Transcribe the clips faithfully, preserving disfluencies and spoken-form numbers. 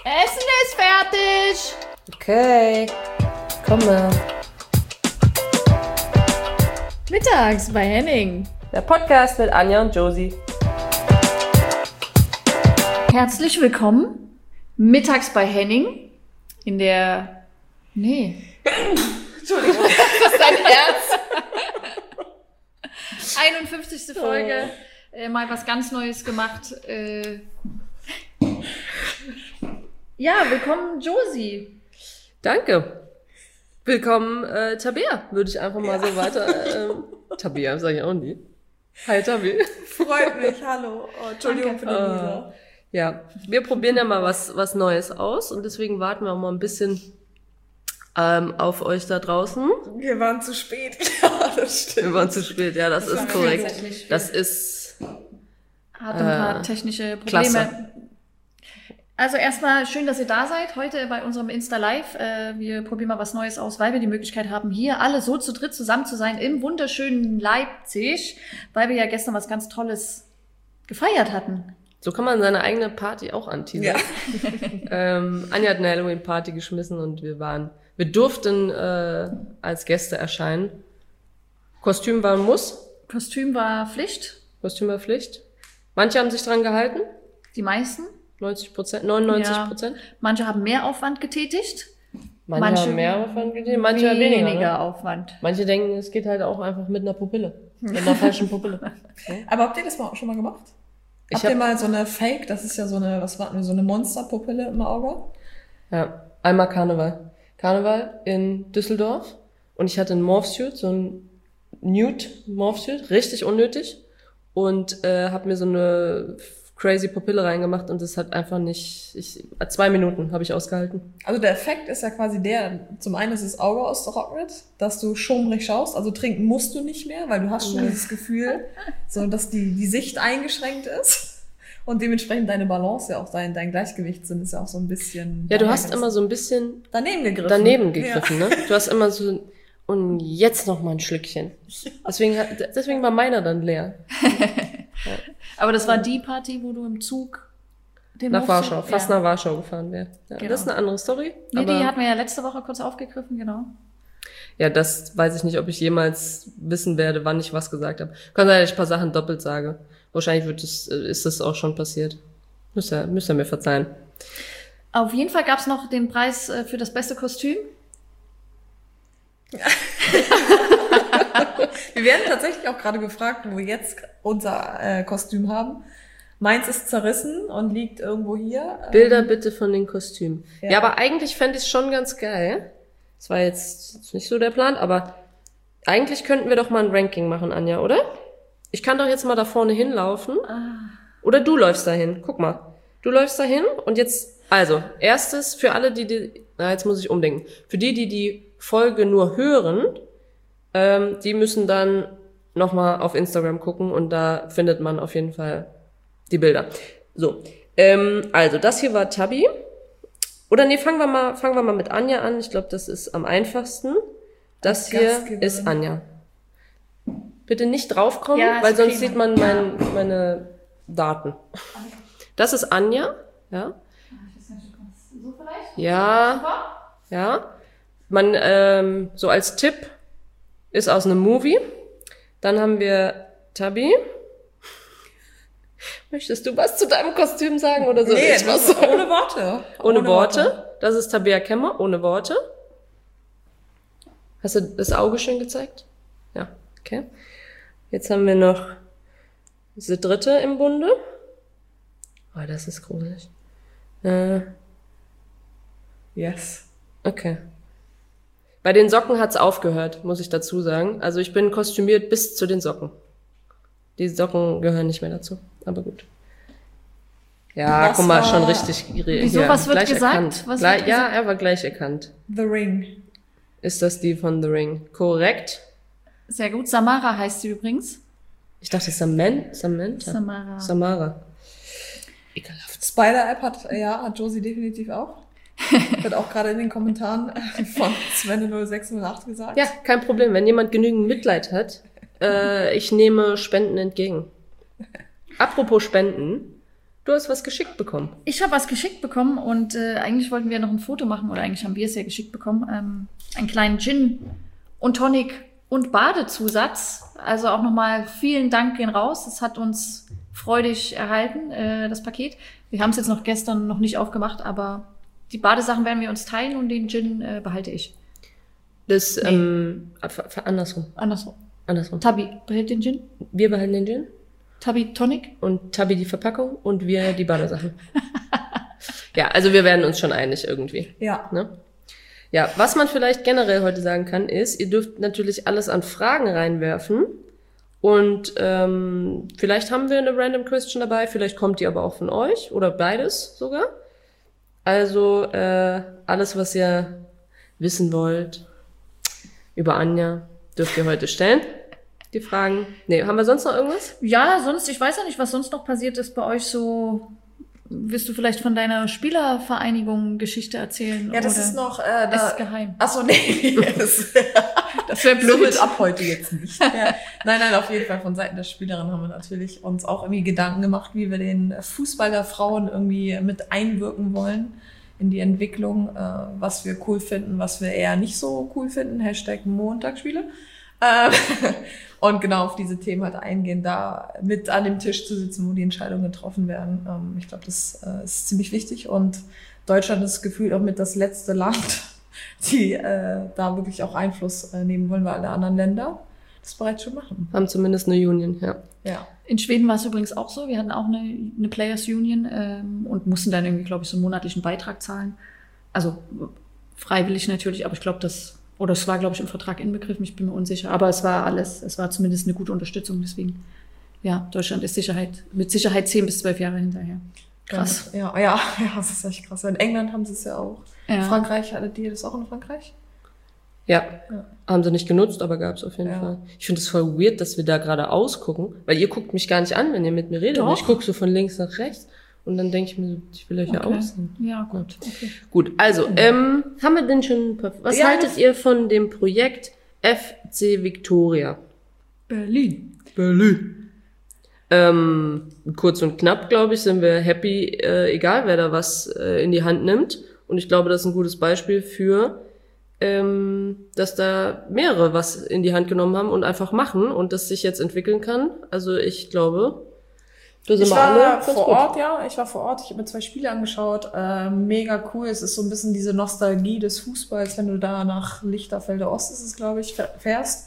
Essen ist fertig. Okay, komme. Mittags bei Henning. Der Podcast mit Anja und Josie. Herzlich willkommen. Mittags bei Henning. In der... Nee. Entschuldigung. Das ist dein Herz. einundfünfzigste Folge. Äh, mal was ganz Neues gemacht. Äh... Ja, willkommen Josie. Danke. Willkommen äh, Tabea, würde ich einfach mal ja. so weiter... Äh, Tabea, sag ich auch nie. Hi Tabi. Freut mich, hallo. Oh, Entschuldigung für den Lisa. Ja, wir probieren ja mal was was Neues aus und deswegen warten wir auch mal ein bisschen ähm, auf euch da draußen. Wir waren zu spät. Ja, das stimmt. Wir waren zu spät, ja, das, das ist korrekt. Das ist... Hat ein paar äh, technische Probleme. Klasse. Also erstmal schön, dass ihr da seid, heute bei unserem Insta-Live. Äh, wir probieren mal was Neues aus, weil wir die Möglichkeit haben, hier alle so zu dritt zusammen zu sein im wunderschönen Leipzig, weil wir ja gestern was ganz Tolles gefeiert hatten. So kann man seine eigene Party auch anteasern. Ja. ähm, Anja hat eine Halloween-Party geschmissen und wir waren, wir durften äh, als Gäste erscheinen. Kostüm war ein Muss. Kostüm war Pflicht. Kostüm war Pflicht. Manche haben sich dran gehalten. Die meisten. neunzig Prozent, neunundneunzig Prozent. Ja. Manche haben mehr Aufwand getätigt. Manche, manche haben mehr Aufwand getätigt, manche haben weniger. Weniger ne? Aufwand. Manche denken, es geht halt auch einfach mit einer Pupille. Mit einer falschen Pupille. Okay. Aber habt ihr das mal schon mal gemacht? Ich habt hab, ihr mal so eine Fake, das ist ja so eine, was war denn, so eine Monsterpupille im Auge? Ja, einmal Karneval. Karneval in Düsseldorf. Und ich hatte einen Morphsuit, so ein Nude Morphsuit, richtig unnötig. Und äh, hab mir so eine crazy Pupille reingemacht und das hat einfach nicht, ich, zwei Minuten habe ich ausgehalten. Also der Effekt ist ja quasi der, zum einen ist das Auge austrocknet, dass du schummrig schaust, also trinken musst du nicht mehr, weil du hast schon dieses Gefühl, so dass die, die Sicht eingeschränkt ist und dementsprechend deine Balance ja auch, dein, dein Gleichgewichtssinn ist ja auch so ein bisschen... Ja, du hast immer so ein bisschen... Daneben gegriffen. Daneben gegriffen, ja. Ne? Du hast immer so... Und jetzt noch mal ein Schlückchen. Deswegen, deswegen war meiner dann leer. Ja. Aber das war die Party, wo du im Zug den nach Warschau, ja. fast ja. nach Warschau gefahren wäre. Ja, genau. Das ist eine andere Story. Nee, aber die hatten wir ja letzte Woche kurz aufgegriffen, genau. Ja, das weiß ich nicht, ob ich jemals wissen werde, wann ich was gesagt habe. Kann sein, dass ich ein paar Sachen doppelt sage. Wahrscheinlich wird es, ist das auch schon passiert. Müsst ihr, müsst ihr mir verzeihen. Auf jeden Fall gab's noch den Preis für das beste Kostüm. Wir werden tatsächlich auch gerade gefragt, wo wir jetzt unser äh, Kostüm haben. Meins ist zerrissen und liegt irgendwo hier. Bilder bitte von den Kostümen. Ja, ja aber eigentlich fände ich es schon ganz geil. Das war jetzt nicht so der Plan, aber eigentlich könnten wir doch mal ein Ranking machen, Anja, oder? Ich kann doch jetzt mal da vorne hinlaufen. Ah. Oder du läufst dahin. Guck mal. Du läufst dahin und jetzt, also, erstes für alle, die, die, na, jetzt muss ich umdenken. Für die, die die Folge nur hören, ähm, die müssen dann nochmal auf Instagram gucken und da findet man auf jeden Fall die Bilder. So, ähm, also das hier war Tabi. Oder nee, fangen wir mal, fangen wir mal mit Anja an. Ich glaube, das ist am einfachsten. Das hier ist Anja. Bitte nicht draufkommen, ja, weil sonst okay. sieht man mein, meine Daten. Das ist Anja, ja. So vielleicht? Ja, ja. Man, ähm, so als Tipp, ist aus einem Movie. Dann haben wir Tabi. Möchtest du was zu deinem Kostüm sagen oder so? Nee, was ohne Worte. Ohne, ohne Worte. Worte. Das ist Tabea Kemmer, ohne Worte. Hast du das Auge schön gezeigt? Ja, okay. Jetzt haben wir noch diese dritte im Bunde. Oh, das ist gruselig. Äh, yes. Okay. Bei den Socken hat's aufgehört, muss ich dazu sagen. Also ich bin kostümiert bis zu den Socken. Die Socken gehören nicht mehr dazu, aber gut. Ja, was guck mal, schon richtig. Wieso, was wird gesagt? Was gleich, wird ja, gesagt? Er war gleich erkannt. The Ring. Ist das die von The Ring? Korrekt. Sehr gut. Samara heißt sie übrigens. Ich dachte Samantha. Samantha. Samara. Samara. Ekelhaft. Spider-App hat, ja, hat Josie definitiv auch. Wird auch gerade in den Kommentaren von Sven null sechs null acht gesagt. Ja, kein Problem. Wenn jemand genügend Mitleid hat, äh, ich nehme Spenden entgegen. Apropos Spenden, Du hast was geschickt bekommen. Ich habe was geschickt bekommen und äh, eigentlich wollten wir noch ein Foto machen oder eigentlich haben wir es ja geschickt bekommen. Ähm, einen kleinen Gin und Tonic und Badezusatz. Also auch nochmal vielen Dank gehen raus. Das hat uns freudig erhalten, äh, das Paket. Wir haben es jetzt noch gestern noch nicht aufgemacht, aber die Badesachen werden wir uns teilen und den Gin äh, behalte ich. Das, nee. ähm, andersrum. Andersrum. Andersrum. Tabi behält den Gin. Wir behalten den Gin. Tabi Tonic. Und Tabi die Verpackung und wir die Badesachen. Ja, also wir werden uns schon einig irgendwie. Ja. Ne? Ja, was man vielleicht generell heute sagen kann, ist, ihr dürft natürlich alles an Fragen reinwerfen. Und ähm, vielleicht haben wir eine Random Question dabei, vielleicht kommt die aber auch von euch oder beides sogar. Also äh, alles, was ihr wissen wollt über Anja, dürft ihr heute stellen. Die Fragen. Nee, haben wir sonst noch irgendwas? Ja, sonst, ich weiß ja nicht, was sonst noch passiert ist bei euch so. Willst du vielleicht von deiner Spielervereinigung Geschichte erzählen? Ja, das oder ist noch, äh, da, ist geheim. Ach so, nee. Das, das wäre blöd. So ab heute jetzt nicht. Ja. Nein, nein, auf jeden Fall von Seiten der Spielerin haben wir natürlich uns auch irgendwie Gedanken gemacht, wie wir den Fußball der Frauen irgendwie mit einwirken wollen in die Entwicklung, äh, was wir cool finden, was wir eher nicht so cool finden. Hashtag Montagsspiele. Und genau auf diese Themen halt eingehen, da mit an dem Tisch zu sitzen, wo die Entscheidungen getroffen werden. Ich glaube, das ist ziemlich wichtig und Deutschland ist gefühlt auch mit das letzte Land, die äh, da wirklich auch Einfluss äh, nehmen wollen, weil alle anderen Länder das bereits schon machen. Haben zumindest eine Union, ja. Ja. In Schweden war es übrigens auch so. Wir hatten auch eine, eine Players Union ähm, und mussten dann irgendwie, glaube ich, so einen monatlichen Beitrag zahlen. Also freiwillig natürlich, aber ich glaube, das Oder es war, glaube ich, im Vertrag inbegriffen, ich bin mir unsicher. Aber es war alles, es war zumindest eine gute Unterstützung. Deswegen, ja, Deutschland ist Sicherheit, mit Sicherheit zehn bis zwölf Jahre hinterher. Krass. Ja, ja, ja, das ist echt krass. In England haben sie es ja auch. Ja. Frankreich, hattet ihr das auch in Frankreich? Ja, ja. Haben sie nicht genutzt, aber gab es auf jeden ja. Fall. Ich finde es voll weird, dass wir da gerade ausgucken, weil ihr guckt mich gar nicht an, wenn ihr mit mir redet. Doch. Ich gucke so von links nach rechts. Und dann denke ich mir so, ich will euch ja okay. aussehen. Ja, gut. Okay. Gut, also, ähm, haben wir denn schon, was ja, haltet ihr von dem Projekt F C Viktoria? Berlin. Berlin. Ähm, kurz und knapp, glaube ich, sind wir happy, äh, egal wer da was äh, in die Hand nimmt. Und ich glaube, das ist ein gutes Beispiel für, ähm, dass da mehrere was in die Hand genommen haben und einfach machen und das sich jetzt entwickeln kann. Also ich glaube... Ich war vor Ort, ja, ich war vor Ort, ich habe mir zwei Spiele angeschaut, äh, mega cool, es ist so ein bisschen diese Nostalgie des Fußballs, wenn du da nach Lichterfelde Ost, ist es glaube ich, fährst,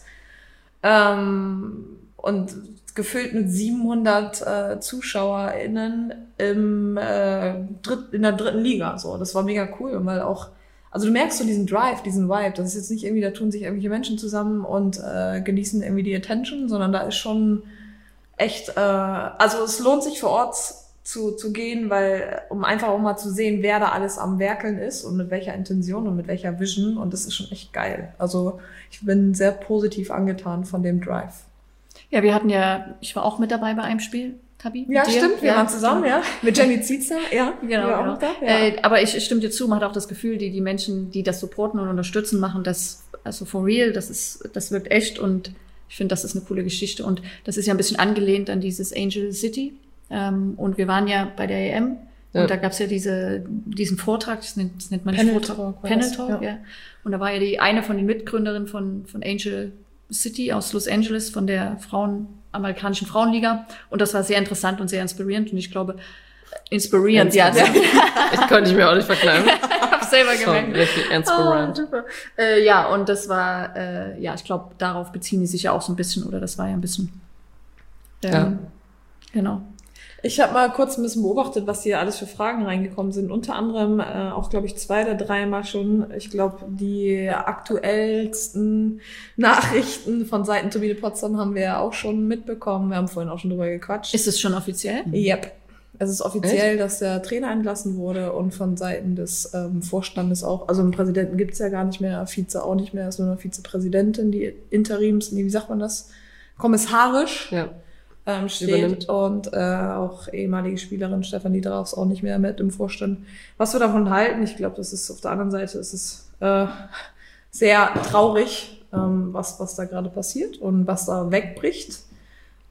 ähm, und gefüllt mit siebenhundert äh, ZuschauerInnen im, äh, dritt, in der dritten Liga, so, das war mega cool, weil auch, also du merkst so diesen Drive, diesen Vibe, das ist jetzt nicht irgendwie, da tun sich irgendwelche Menschen zusammen und äh, genießen irgendwie die Attention, sondern da ist schon echt, äh, also es lohnt sich vor Ort zu, zu gehen, weil, um einfach auch mal zu sehen, wer da alles am Werkeln ist und mit welcher Intention und mit welcher Vision und das ist schon echt geil. Also ich bin sehr positiv angetan von dem Drive. Ja, wir hatten ja, ich war auch mit dabei bei einem Spiel, Tabi. Ja, stimmt, wir ja, waren zusammen, stimmt. ja. Mit Jenny Zietzer, ja. Genau, genau. Auch da, ja. Äh, aber ich, ich stimme dir zu, man hat auch das Gefühl, die, die Menschen, die das supporten und unterstützen, machen das, also for real, das ist, das wirkt echt und ich finde, das ist eine coole Geschichte und das ist ja ein bisschen angelehnt an dieses Angel City. Ähm, und wir waren ja bei der E M ja. und da gab's ja diese, diesen Vortrag, das nennt, das nennt man nicht Panel Talk. Panel Talk, ja. ja. Und da war ja die eine von den Mitgründerinnen von, von Angel City aus Los Angeles, von der Frauen, amerikanischen Frauenliga. Und das war sehr interessant und sehr inspirierend und ich glaube, inspirierend, ja. Ich konnte ich mir auch nicht verkneifen. Ich hab's selber gemerkt. Richtig inspirierend. Oh, äh, ja, und das war, äh, ja, ich glaube, darauf beziehen die sich ja auch so ein bisschen, oder das war ja ein bisschen, ähm, ja. Genau. Ich habe mal kurz ein bisschen beobachtet, was hier alles für Fragen reingekommen sind. Unter anderem äh, auch, glaube ich, zwei oder dreimal schon, ich glaube, die aktuellsten Nachrichten von Seiten Turbine Potsdam haben wir ja auch schon mitbekommen. Wir haben vorhin auch schon drüber gequatscht. Ist es schon offiziell? Yep. Es ist offiziell, Echt? dass der Trainer entlassen wurde und von Seiten des ähm, Vorstandes auch. Also einen Präsidenten gibt's ja gar nicht mehr, Vize auch nicht mehr, ist nur eine Vizepräsidentin, die Interims, wie sagt man das? Kommissarisch ja. ähm, steht. Übernimmt. Und äh, auch ehemalige Spielerin Stefanie Drafs auch nicht mehr mit im Vorstand. Was wir davon halten, ich glaube, das ist auf der anderen Seite ist es äh, sehr traurig, ähm, was was da gerade passiert und was da wegbricht.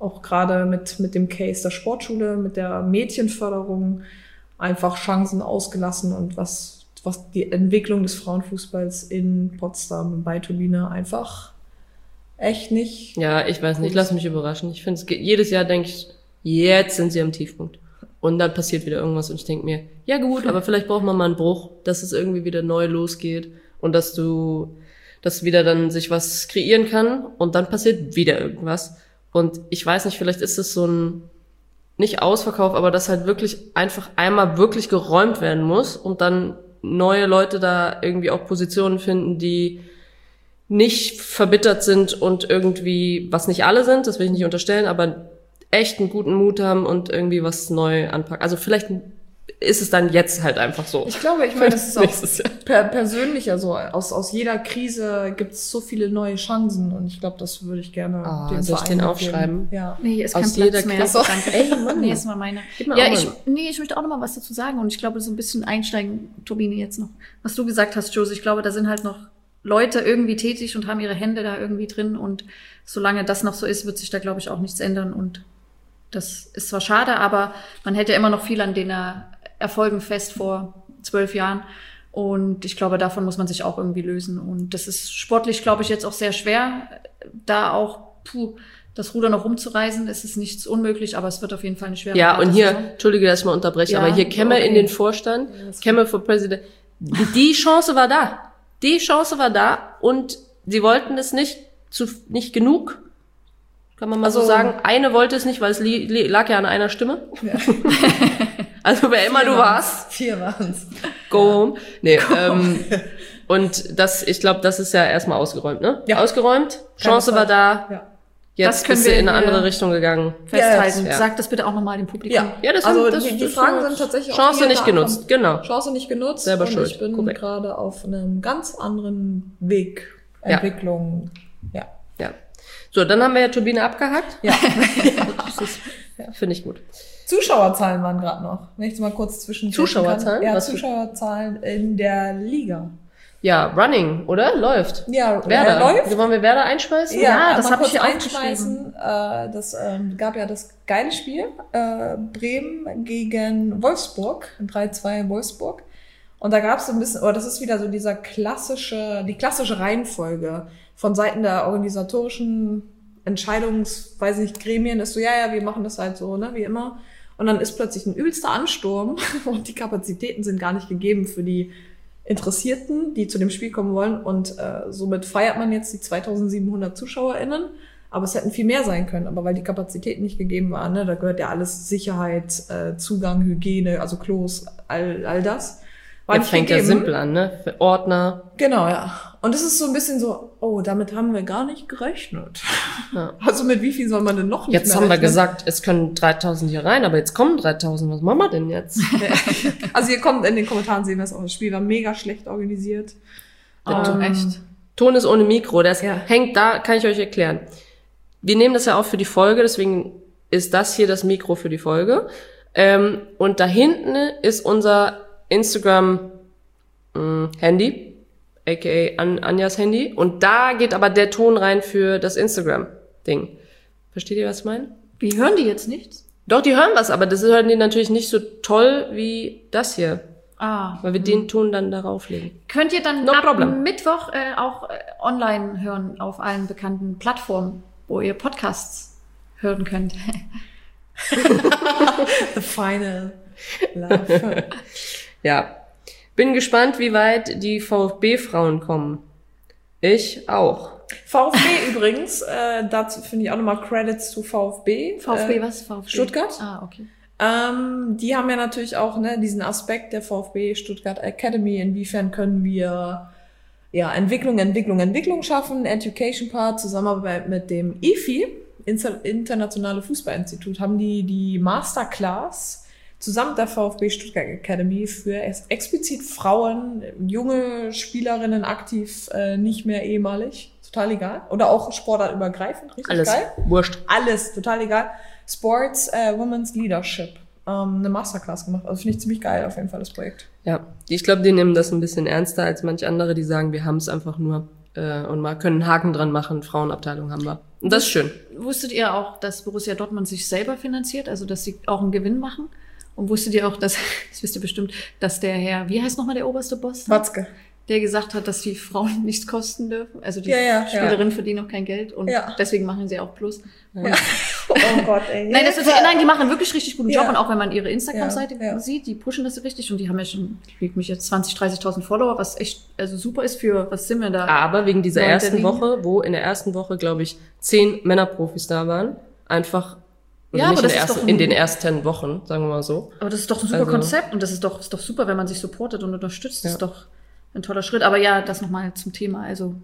auch gerade mit, mit dem Case der Sportschule, mit der Mädchenförderung einfach Chancen ausgelassen und was, was die Entwicklung des Frauenfußballs in Potsdam bei Turbine einfach echt nicht. Ja, ich weiß nicht, lass mich überraschen. Ich finde, jedes Jahr denke ich, jetzt sind sie am Tiefpunkt. Und dann passiert wieder irgendwas und ich denke mir, ja gut, aber vielleicht braucht man mal einen Bruch, dass es irgendwie wieder neu losgeht und dass du, dass wieder dann sich was kreieren kann und dann passiert wieder irgendwas. Und ich weiß nicht, vielleicht ist es so ein, nicht Ausverkauf, aber dass halt wirklich einfach einmal wirklich geräumt werden muss und dann neue Leute da irgendwie auch Positionen finden, die nicht verbittert sind und irgendwie, was nicht alle sind, das will ich nicht unterstellen, aber echt einen guten Mut haben und irgendwie was neu anpacken. Also vielleicht ist es dann jetzt halt einfach so. Ich glaube, ich meine, das ist auch per persönlicher so. Aus, aus jeder Krise gibt es so viele neue Chancen und ich glaube, das würde ich gerne oh, dem soll ich den aufschreiben? Ja. Nee, ist kein aus Platz jeder mehr. Krise. Danke. Ey, Mann. Nee, ist mal meine. Mal Ja, ich, nee, ich möchte auch noch mal was dazu sagen und ich glaube, so ein bisschen einsteigen, Turbine, jetzt noch. Was du gesagt hast, Josie, ich glaube, da sind halt noch Leute irgendwie tätig und haben ihre Hände da irgendwie drin und solange das noch so ist, wird sich da, glaube ich, auch nichts ändern und das ist zwar schade, aber man hält ja immer noch viel an den Erfolgen fest vor zwölf Jahren. Und ich glaube, davon muss man sich auch irgendwie lösen. Und das ist sportlich, glaube ich, jetzt auch sehr schwer, da auch puh, das Ruder noch rumzureißen. Es ist nichts unmöglich, aber es wird auf jeden Fall eine schwere Ja, und hier, Saison. Entschuldige, dass ich mal unterbreche, Ja, aber hier käme okay. in den Vorstand, käme für Präsident. Die Chance war da. Die Chance war da und sie wollten es nicht, zu, nicht genug. Kann man mal also, so sagen. Eine wollte es nicht, weil es li- li- lag ja an einer Stimme. Ja. Also wer immer du warst. Vier waren's. Go home. Nee, go. Ähm, und das, ich glaube, das ist ja erstmal ausgeräumt, ne? Ja. Ausgeräumt. Chance war da. Ja. Jetzt bist du in eine andere Richtung gegangen. Festhalten. Ja. Sag das bitte auch nochmal dem Publikum. Ja, ja das also sind, das, die, die das Fragen sind tatsächlich Chance nicht genutzt, genau. Chance nicht genutzt. Selber und schuld. Ich bin Korrekt. gerade auf einem ganz anderen Weg. Entwicklung. Ja. Ja. ja. So, dann haben wir ja Turbine abgehakt. Ja. ja. Finde ich gut. Zuschauerzahlen waren gerade noch. Wenn ich jetzt mal kurz zwischen Zuschauerzahlen? Ja, Was Zuschauerzahlen in der Liga. Ja, Running, oder? Läuft. Ja, Werder. Äh, läuft. Wollen wir Werder einschmeißen? Ja, ja das habe ich hier einschmeißen. Äh, das ähm, gab ja das geile Spiel. Äh, Bremen gegen Wolfsburg. drei zwei Wolfsburg. Und da gab es so ein bisschen, oder das ist wieder so dieser klassische, die klassische Reihenfolge von Seiten der organisatorischen Entscheidungs, weiß nicht, Gremien, ist so, ja, ja, wir machen das halt so, ne, wie immer. Und dann ist plötzlich ein übelster Ansturm und die Kapazitäten sind gar nicht gegeben für die Interessierten, die zu dem Spiel kommen wollen. Und äh, somit feiert man jetzt die zweitausendsiebenhundert ZuschauerInnen. Aber es hätten viel mehr sein können. Aber weil die Kapazitäten nicht gegeben waren, ne, da gehört ja alles Sicherheit, äh, Zugang, Hygiene, also Klos, all, all das. War Jetzt fängt ja simpel an, ne? Für Ordner. Genau, ja. Und es ist so ein bisschen so, oh, damit haben wir gar nicht gerechnet. Ja. Also mit wie viel soll man denn noch nicht Jetzt mehr haben rechnen? wir gesagt, es können dreitausend hier rein, aber jetzt kommen dreitausend. Was machen wir denn jetzt? Also ihr kommt in den Kommentaren sehen wir es auch. Das Spiel war mega schlecht organisiert. Ja, ähm, echt. Ton ist ohne Mikro. Das Ja. hängt da, kann ich euch erklären. Wir nehmen das ja auch für die Folge, deswegen ist das hier das Mikro für die Folge. Ähm, und da hinten ist unser Instagram mh, Handy, aka An- Anjas Handy. Und da geht aber der Ton rein für das Instagram-Ding. Versteht ihr, was ich meine? Wie, hören die jetzt nichts? Doch, die hören was, aber das hören die natürlich nicht so toll wie das hier. Ah. Weil wir hm. den Ton dann darauf legen. Könnt ihr dann No ab problem. Mittwoch äh, auch äh, online hören auf allen bekannten Plattformen, wo ihr Podcasts hören könnt. The final love. Ja. Bin gespannt, wie weit die VfB-Frauen kommen. Ich auch. VfB übrigens, äh, dazu finde ich auch nochmal Credits zu VfB. VfB äh, was? VfB? Stuttgart. Ah, okay. Ähm, die haben ja natürlich auch ne, diesen Aspekt der VfB Stuttgart Academy. Inwiefern können wir ja Entwicklung, Entwicklung, Entwicklung schaffen? Education Part, Zusammenarbeit mit dem I F I, Inter- Internationale Fußballinstitut, haben die die Masterclass zusammen mit der VfB Stuttgart Academy für ex- explizit Frauen, junge Spielerinnen aktiv, äh, nicht mehr ehemalig, total egal. Oder auch sportartübergreifend, richtig Alles geil. wurscht. Alles, total egal. Sports äh, Women's Leadership. Ähm, eine Masterclass gemacht. Also finde ich ziemlich geil auf jeden Fall, das Projekt. Ja, ich glaube, die nehmen das ein bisschen ernster als manch andere, die sagen, wir haben es einfach nur äh, und mal können einen Haken dran machen, Frauenabteilung haben wir. Und das ist schön. Wusstet ihr auch, dass Borussia Dortmund sich selber finanziert, also dass sie auch einen Gewinn machen? Und wusstet ihr auch, dass, das wisst ihr bestimmt, dass der Herr, wie heißt nochmal der oberste Boss? Watzke. Der gesagt hat, dass die Frauen nichts kosten dürfen. Also die ja, ja, Spielerinnen ja. verdienen auch kein Geld und ja. deswegen machen sie auch Plus. Ja. Oh Gott, ey. Nein, das ist, nein, die machen wirklich richtig guten Job ja. und auch wenn man ihre Instagram-Seite ja, ja. sieht, die pushen das richtig und die haben ja schon, ich krieg mich jetzt zwanzig, dreißigtausend Follower, was echt also super ist für, was sind wir da? Aber wegen dieser ersten Woche, wo in der ersten Woche, glaube ich, zehn Männerprofis da waren, einfach ja, nicht aber das in, ist ersten, doch ein, in den ersten Wochen, sagen wir mal so. Aber das ist doch ein super also, Konzept und das ist doch, ist doch super, wenn man sich supportet und unterstützt. Das ja. ist doch ein toller Schritt. Aber ja, das nochmal zum Thema. Also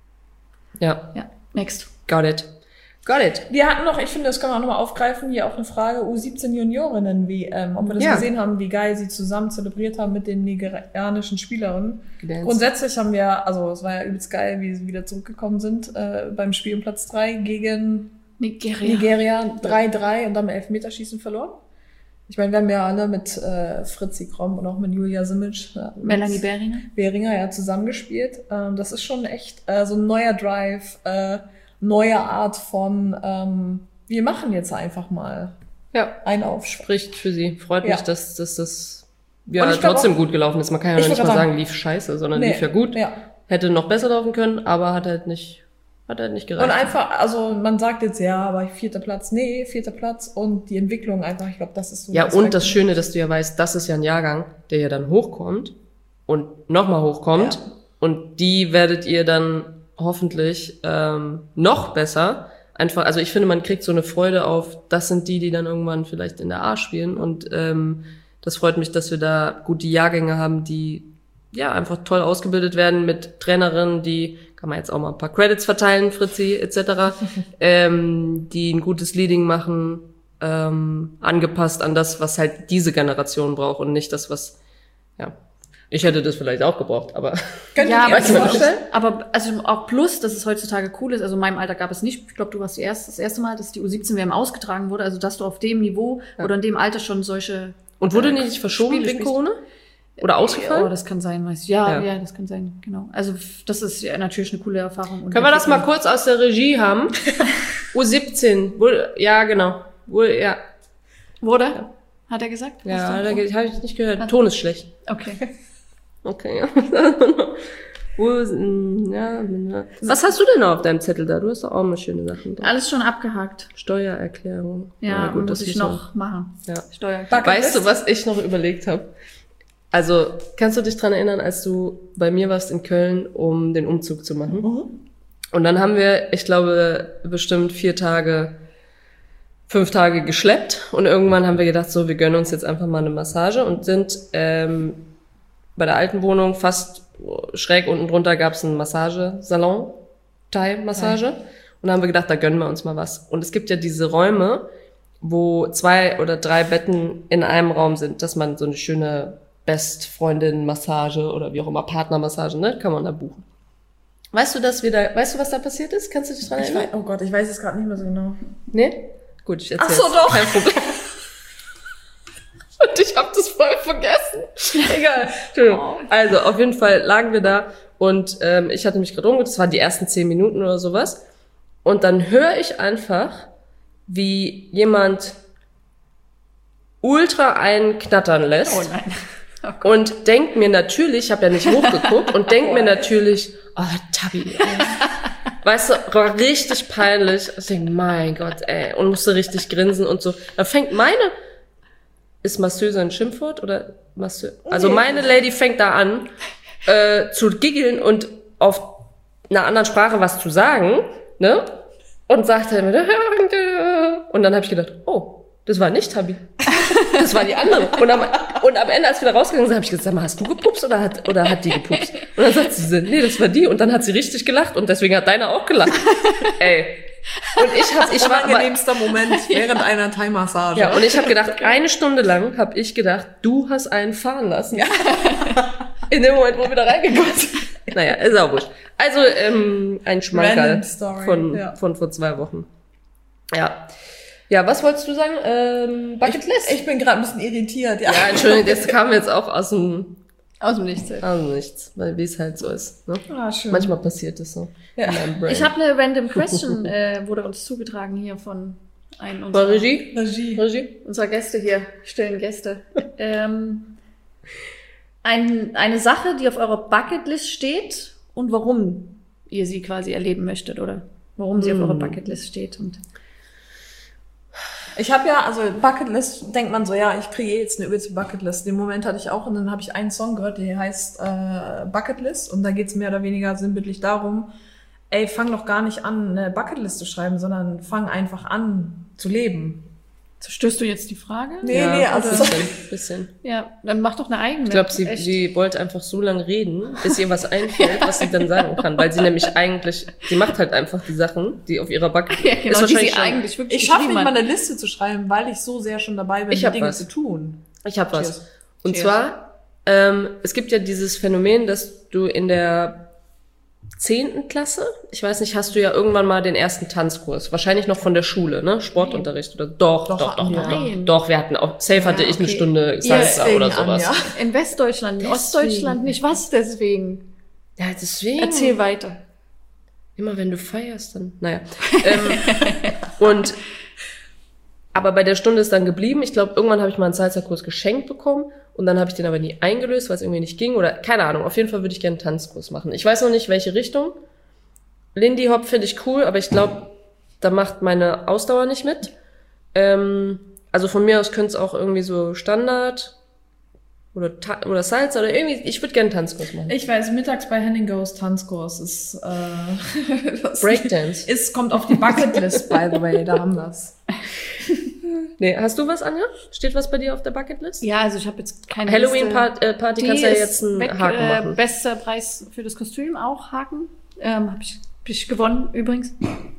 ja. Ja, next. Got it. Got it. Wir hatten noch, ich finde, das können wir auch nochmal aufgreifen, hier auch eine Frage, U siebzehn Juniorinnen-W M, ob wir das ja. gesehen haben, wie geil sie zusammen zelebriert haben mit den nigerianischen Spielerinnen. Gedanced. Grundsätzlich haben wir, also es war ja übelst geil, wie sie wieder zurückgekommen sind äh, beim Spiel um Platz drei gegen Nigeria. Nigeria drei drei und dann im Elfmeterschießen verloren. Ich meine, wir haben ja alle mit äh, Fritzi Kromm und auch mit Julia Simic, äh, Melanie Behringer. Behringer ja zusammengespielt. Ähm, das ist schon echt äh, so ein neuer Drive, äh, neue Art von ähm, wir machen jetzt einfach mal ja. einen Aufschwung. Spricht für sie. Freut ja. mich, dass, dass das ja Und ich glaub trotzdem auch, gut gelaufen ist. Man kann ja nicht mal sagen, sagen, lief scheiße, sondern nee. lief ja gut. Ja. Hätte noch besser laufen können, aber hat halt nicht Hat halt nicht gereicht. Und einfach, also man sagt jetzt, ja, aber vierter Platz, nee, vierter Platz und die Entwicklung einfach, ich glaube, das ist so. Ja, und das Schöne, dass du ja weißt, das ist ja ein Jahrgang, der ja dann hochkommt und nochmal hochkommt ja. und die werdet ihr dann hoffentlich ähm, noch besser. Einfach, also ich finde, man kriegt so eine Freude auf, das sind die, die dann irgendwann vielleicht in der A spielen und ähm, das freut mich, dass wir da gute Jahrgänge haben, die ja einfach toll ausgebildet werden mit Trainerinnen, die, kann man jetzt auch mal ein paar Credits verteilen, Fritzi et cetera, ähm, die ein gutes Leading machen, ähm, angepasst an das, was halt diese Generation braucht und nicht das, was, ja, ich hätte das vielleicht auch gebraucht, aber Könnt ja, ihr aber, euch vorstellen? aber also auch plus, dass es heutzutage cool ist, also in meinem Alter gab es nicht, ich glaube, du warst die erste, das erste Mal, dass die U siebzehn W M ausgetragen wurde, also dass du auf dem Niveau ja. oder in dem Alter schon solche und wurde äh, nicht verschoben Spiele wegen Corona? Oder ausgefallen? Oh, das kann sein, weiß ich. Ja, ja, ja, das kann sein, genau. Also das ist ja natürlich eine coole Erfahrung. Und können wir das mal kurz aus der Regie haben? U siebzehn, wurde, ja, genau. Wurde, ja. Wurde? Ja. Hat er gesagt? Ja, habe ich nicht gehört. Hat Ton ist schlecht. Okay. Okay, ja. Was hast du denn noch auf deinem Zettel da? Du hast doch auch mal schöne Sachen da. Alles schon abgehakt. Steuererklärung. Ja, ja gut, muss das ich noch machen. Ja. Steuererklärung. Weißt du, was ich noch überlegt habe? Also, kannst du dich dran erinnern, als du bei mir warst in Köln, um den Umzug zu machen? Mhm. Und dann haben wir, ich glaube, bestimmt vier Tage, fünf Tage geschleppt. Und irgendwann haben wir gedacht, so, wir gönnen uns jetzt einfach mal eine Massage und sind ähm, bei der alten Wohnung fast schräg unten drunter gab es einen Massagesalon, Thai-Massage. Ja. Und dann haben wir gedacht, da gönnen wir uns mal was. Und es gibt ja diese Räume, wo zwei oder drei Betten in einem Raum sind, dass man so eine schöne Best-Freundin-Massage oder wie auch immer, Partnermassage, ne, kann man da buchen. Weißt du, dass wir da, weißt du, was da passiert ist? Kannst du dich dran erinnern? Ich weiß, oh Gott, ich weiß es gerade nicht mehr so genau. Nee? Gut, ich erzähl's. Ach so, doch. Kein Problem. Und ich hab das voll vergessen. Egal. Entschuldigung. Oh. Also, auf jeden Fall lagen wir da und ähm, ich hatte mich gerade umgedreht, das waren die ersten zehn Minuten oder sowas. Und dann höre ich einfach, wie jemand ultra einen knattern lässt. Oh nein. Oh und denk mir natürlich, ich habe ja nicht hochgeguckt, und denk mir natürlich, oh, Tabi, ey. Weißt du, war richtig peinlich. Ich denke, mein Gott, ey, und musste richtig grinsen und so. Da fängt meine, ist Masseuse ein Schimpfwort oder Masseuse? Also meine Lady fängt da an, äh, zu giggeln und auf einer anderen Sprache was zu sagen, ne? Und sagte mir, und dann habe ich gedacht, oh, das war nicht Tabi. Das war die andere. Und am, und am Ende, als wir da rausgegangen sind, habe ich gesagt, sag mal, hast du gepupst oder hat, oder hat die gepupst? Und dann sagt sie, nee, das war die. Und dann hat sie richtig gelacht und deswegen hat deine auch gelacht. Ey. Und ich hab, ich war unangenehmster Moment während einer Thai-Massage. Ja, und ich habe gedacht, eine Stunde lang habe ich gedacht, du hast einen fahren lassen. Ja. In dem Moment, wo wir da reingekommen sind. Naja, ist auch wurscht. Also, ähm, ein Schmankerl von, ja. von vor zwei Wochen. Ja. Ja, was wolltest du sagen? Ähm, Bucketlist? Ich, ich bin gerade ein bisschen irritiert. Ja, ja, Entschuldigung, das kam jetzt auch aus dem Aus dem Nichts. Aus dem Nichts, weil wie es halt so ist. Ne? Ah, schön. Manchmal passiert es so. Ja. In meinem Brain. Ich habe eine random question, äh, wurde uns zugetragen hier von einem Bei unserer, Regie? Regie. Regie? unserer Gäste hier, stillen Gäste. ähm, ein, eine Sache, die auf eurer Bucketlist steht und warum ihr sie quasi erleben möchtet oder warum sie Hm. auf eurer Bucketlist steht. Und Ich habe ja, also Bucketlist, denkt man so, ja, ich kriege jetzt eine übelste Bucketlist. Den Moment hatte ich auch und dann habe ich einen Song gehört, der heißt äh, Bucketlist und da geht es mehr oder weniger sinnbildlich darum, ey, fang doch gar nicht an, eine Bucketlist zu schreiben, sondern fang einfach an zu leben. zerstößt du jetzt die Frage? Nee, ja, nee, ein also bisschen, bisschen. Ja, dann mach doch eine eigene. Ich glaube, sie, Echt. sie wollte einfach so lange reden, bis ihr was einfällt, was sie dann sagen kann. Weil sie nämlich eigentlich, sie macht halt einfach die Sachen, die auf ihrer Backe Ja, genau, die sie schon, eigentlich wirklich ich schaffe nicht geschrieben mal hat. eine Liste zu schreiben, weil ich so sehr schon dabei bin, Ich die hab Dinge was. zu tun. Ich habe was. Cheers. Und Cheers. zwar, ähm, es gibt ja dieses Phänomen, dass du in der zehnten Klasse, ich weiß nicht, hast du ja irgendwann mal den ersten Tanzkurs. Wahrscheinlich noch von der Schule, ne? Sportunterricht oder doch, Doch, doch, doch, hatten doch, wir. doch. Nein. Doch, wir hatten auch, safe hatte Ja, ich eine okay. Stunde Ihr Salsa fing oder an, sowas. ja. In Westdeutschland, in Deswegen. Ostdeutschland nicht. Was deswegen? Ja, deswegen. Erzähl weiter. Immer wenn du feierst, dann, naja. ähm, und, aber bei der Stunde ist dann geblieben. Ich glaube, irgendwann habe ich mal einen Salsa-Kurs geschenkt bekommen und dann habe ich den aber nie eingelöst, weil es irgendwie nicht ging oder keine Ahnung. Auf jeden Fall würde ich gerne einen Tanzkurs machen. Ich weiß noch nicht, welche Richtung. Lindy Hop finde ich cool, aber ich glaube, da macht meine Ausdauer nicht mit. Ähm, also von mir aus könnte es auch irgendwie so Standard oder, Ta- oder Salsa oder irgendwie, ich würde gerne einen Tanzkurs machen. Ich weiß, mittags bei Henning Goes Tanzkurs ist, äh, das Breakdance. ist, kommt auf die Bucketlist, by the way, da haben wir's. Nee, hast du was, Anja? Steht was bei dir auf der Bucketlist? Ja, also ich habe jetzt keine Halloween-Party äh, Party Die kannst du ja ist jetzt einen weg, Haken äh, machen. Bester Preis für das Kostüm auch Haken. Ähm, habe ich, hab ich gewonnen übrigens.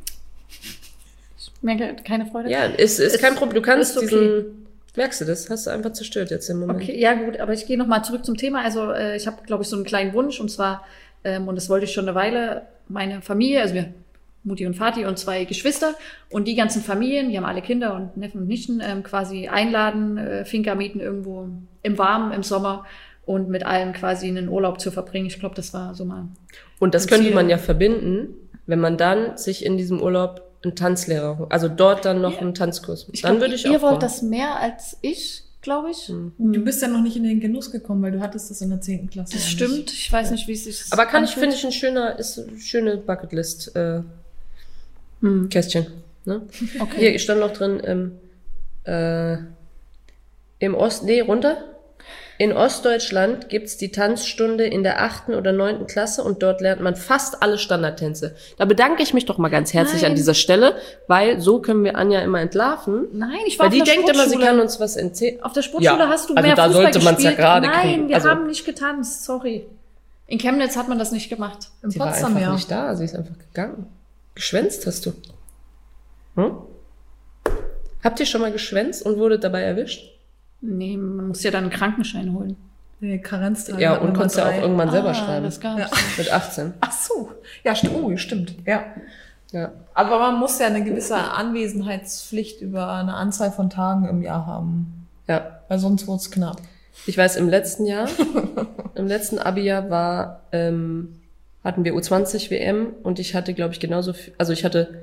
Ich merke keine Freude. Ja, ist, ist Ist- kein Problem. Du kannst ist okay. diesen, merkst du das? Hast du einfach zerstört jetzt im Moment. Okay, ja gut, aber ich gehe nochmal zurück zum Thema. Also äh, ich habe, glaube ich, so einen kleinen Wunsch und zwar, ähm, und das wollte ich schon eine Weile, meine Familie, also wir, Mutti und Vati und zwei Geschwister und die ganzen Familien, die haben alle Kinder und Neffen und Nichten, ähm, quasi einladen, äh, Finca mieten irgendwo im Warmen, im Sommer und mit allen quasi einen Urlaub zu verbringen. Ich glaube, das war so mal. Und das Ein könnte Ziel. man ja verbinden, wenn man dann sich in diesem Urlaub einen Tanzlehrer holt. Also dort dann noch Ja. einen Tanzkurs. Ich Dann glaub, würde ich ihr auch wollt kommen. das mehr als ich, glaube ich. Hm. Du bist ja noch nicht in den Genuss gekommen, weil du hattest das in der zehnten Klasse. Das ja stimmt. nicht. Ich weiß nicht, wie es sich Aber kann ich, anfühlt. finde ich, ein schöner, ist eine schöne Bucketlist, äh, Hm. Kästchen. Ne? Okay. Hier, ich stand noch drin, im, äh, im Ost, nee, runter. In Ostdeutschland gibt's die Tanzstunde in der achten oder neunten Klasse und dort lernt man fast alle Standardtänze. Da bedanke ich mich doch mal ganz herzlich Nein. an dieser Stelle, weil so können wir Anja immer entlarven. Nein, ich war Weil die auf der denkt immer, sie Sportschule. kann uns was erzählen. Auf der Sportschule Ja, hast du also mehr da Fußball sollte man's ja gespielt. gerade Nein, kriegen. wir Also- haben nicht getanzt, sorry. In Chemnitz hat man das nicht gemacht. In Sie war Potsdam, einfach ja. nicht da, sie ist einfach gegangen. Geschwänzt hast du. Hm? Habt ihr schon mal geschwänzt und wurde dabei erwischt? Nee, man muss ja dann einen Krankenschein holen. Nee, Karenztage. Ja, hatten und wir konntest ja mal auch drei. irgendwann selber Ah, schreiben. das gab's. Ja. Mit achtzehn. Ach so. Ja, st oh, stimmt. Ja. Ja. Aber man muss ja eine gewisse Anwesenheitspflicht über eine Anzahl von Tagen im Jahr haben. Ja. Weil sonst wird's knapp. Ich weiß, im letzten Jahr, im letzten Abi-Jahr war, ähm, hatten wir U zwanzig W M und ich hatte, glaube ich, genauso viel, also ich hatte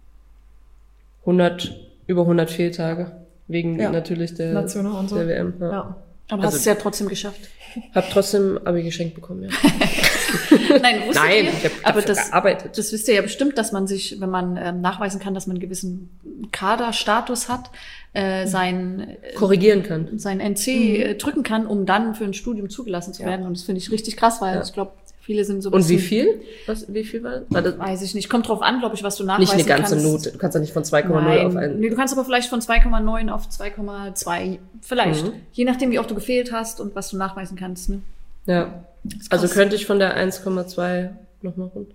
hundert, über hundert Fehltage. Wegen Ja. natürlich der, National und so. der W M. Ja. Ja. Aber Also- hast es ja trotzdem geschafft. Hab trotzdem Abi geschenkt bekommen, ja. Nein, wusstet Nein, ihr? ich habe aber dafür das, gearbeitet. das wisst ihr ja bestimmt, dass man sich, wenn man ähm, nachweisen kann, dass man einen gewissen Kaderstatus hat, äh, sein, äh, Korrigieren kann. sein N C äh, drücken kann, um dann für ein Studium zugelassen zu Ja. werden. Und das finde ich richtig krass, weil Ja. ich glaube, viele sind so ein Und wie bisschen- viel? Was, wie viel war das? War das Weiß ich nicht. Kommt drauf an, glaube ich, was du nicht nachweisen eine ganze kannst. Note. Du kannst ja nicht von zwei Komma null Nein, auf einen. nee, du kannst aber vielleicht von zwei Komma neun auf zwei Komma zwei, vielleicht. Mhm. Je nachdem, wie oft du gefehlt hast und was du nachweisen kannst. Ne? Ja. Ist Also krass. könnte ich von der eins Komma zwei nochmal runter.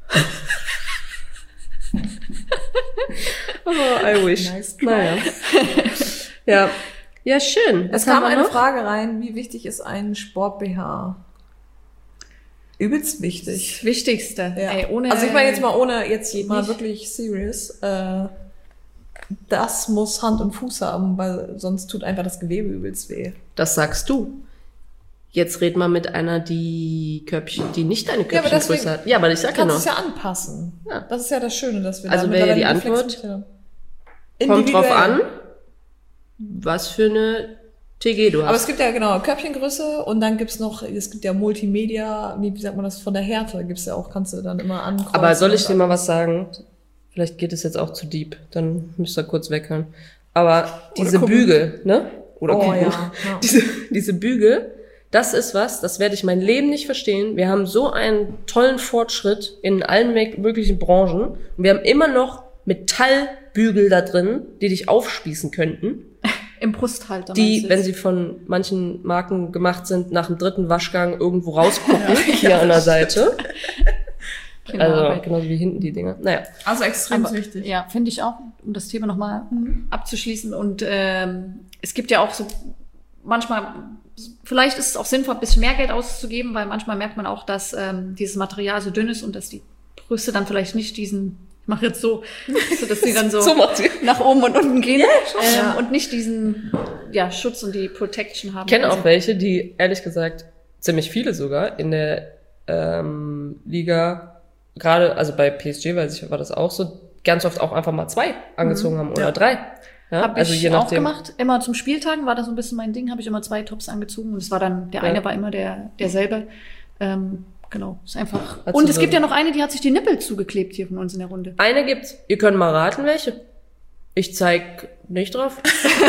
Oh, I wish. Nice try. Naja. Ja. Ja, schön. Es Was haben kam wir eine noch? Frage rein, wie wichtig ist ein Sport-B H? Übelst Das wichtig. Wichtigste. Ja. Ey, ohne, Also ich meine jetzt mal ohne, jetzt Geht mal nicht. wirklich serious, äh, das muss Hand und Fuß haben, weil sonst tut einfach das Gewebe übelst weh. Das sagst du. Jetzt red mal mit einer, die Körbchen, die nicht deine Ja, aber Körbchengröße deswegen hat. Ja, aber ich sag ja kannst noch. es ja anpassen. Ja. Das ist ja das Schöne, dass wir Also da wäre ja die mittlerweile Antwort, Flexibilität haben. Kommt drauf Individuell. an, was für eine T G du hast. Aber es gibt ja genau Körbchengröße und dann gibt's noch, es gibt ja Multimedia, wie wie sagt man das, von der Härte gibt's ja auch, kannst du dann immer ankreuzen. Aber soll ich und dir mal was sagen? Vielleicht geht es jetzt auch zu deep, dann müsst ihr kurz weghören. Aber diese gucken. Bügel, ne? Oder Oh, gucken. ja, ja. Diese, diese Bügel, das ist was, das werde ich mein Leben nicht verstehen. Wir haben so einen tollen Fortschritt in allen möglichen Branchen und wir haben immer noch Metallbügel da drin, die dich aufspießen könnten. Im Brusthalter. Die, wenn sie von manchen Marken gemacht sind, nach dem dritten Waschgang irgendwo rausgucken, Ja, hier ja, an der das Seite. Also Arbeit. genauso wie hinten die Dinger. Naja. Also extrem Aber, wichtig. Ja, finde ich auch, um das Thema nochmal abzuschließen. Und ähm, es gibt ja auch so manchmal, vielleicht ist es auch sinnvoll, ein bisschen mehr Geld auszugeben, weil manchmal merkt man auch, dass ähm, dieses Material so dünn ist und dass die Brüste dann vielleicht nicht diesen, ich mache jetzt so, so dass sie dann so, So macht sie. nach oben und unten gehen ähm, Ja. und nicht diesen ja, Schutz und die Protection haben. Ich kenne Also, auch welche, die, ehrlich gesagt, ziemlich viele sogar, in der ähm, Liga, gerade, also bei P S G, weil ich war das auch so, ganz oft auch einfach mal zwei angezogen haben oder Ja. drei. Ja, Habe also ich je auch nachdem. gemacht. Immer zum Spieltagen war das so ein bisschen mein Ding, habe ich immer zwei Tops angezogen und es war dann, der Ja. eine war immer der derselbe. Ähm, genau, ist einfach. Hat Und sie es gibt so- ja noch eine, die hat sich die Nippel zugeklebt hier von uns in der Runde. Eine gibt's. Ihr könnt mal raten, welche. Ich zeig nicht drauf.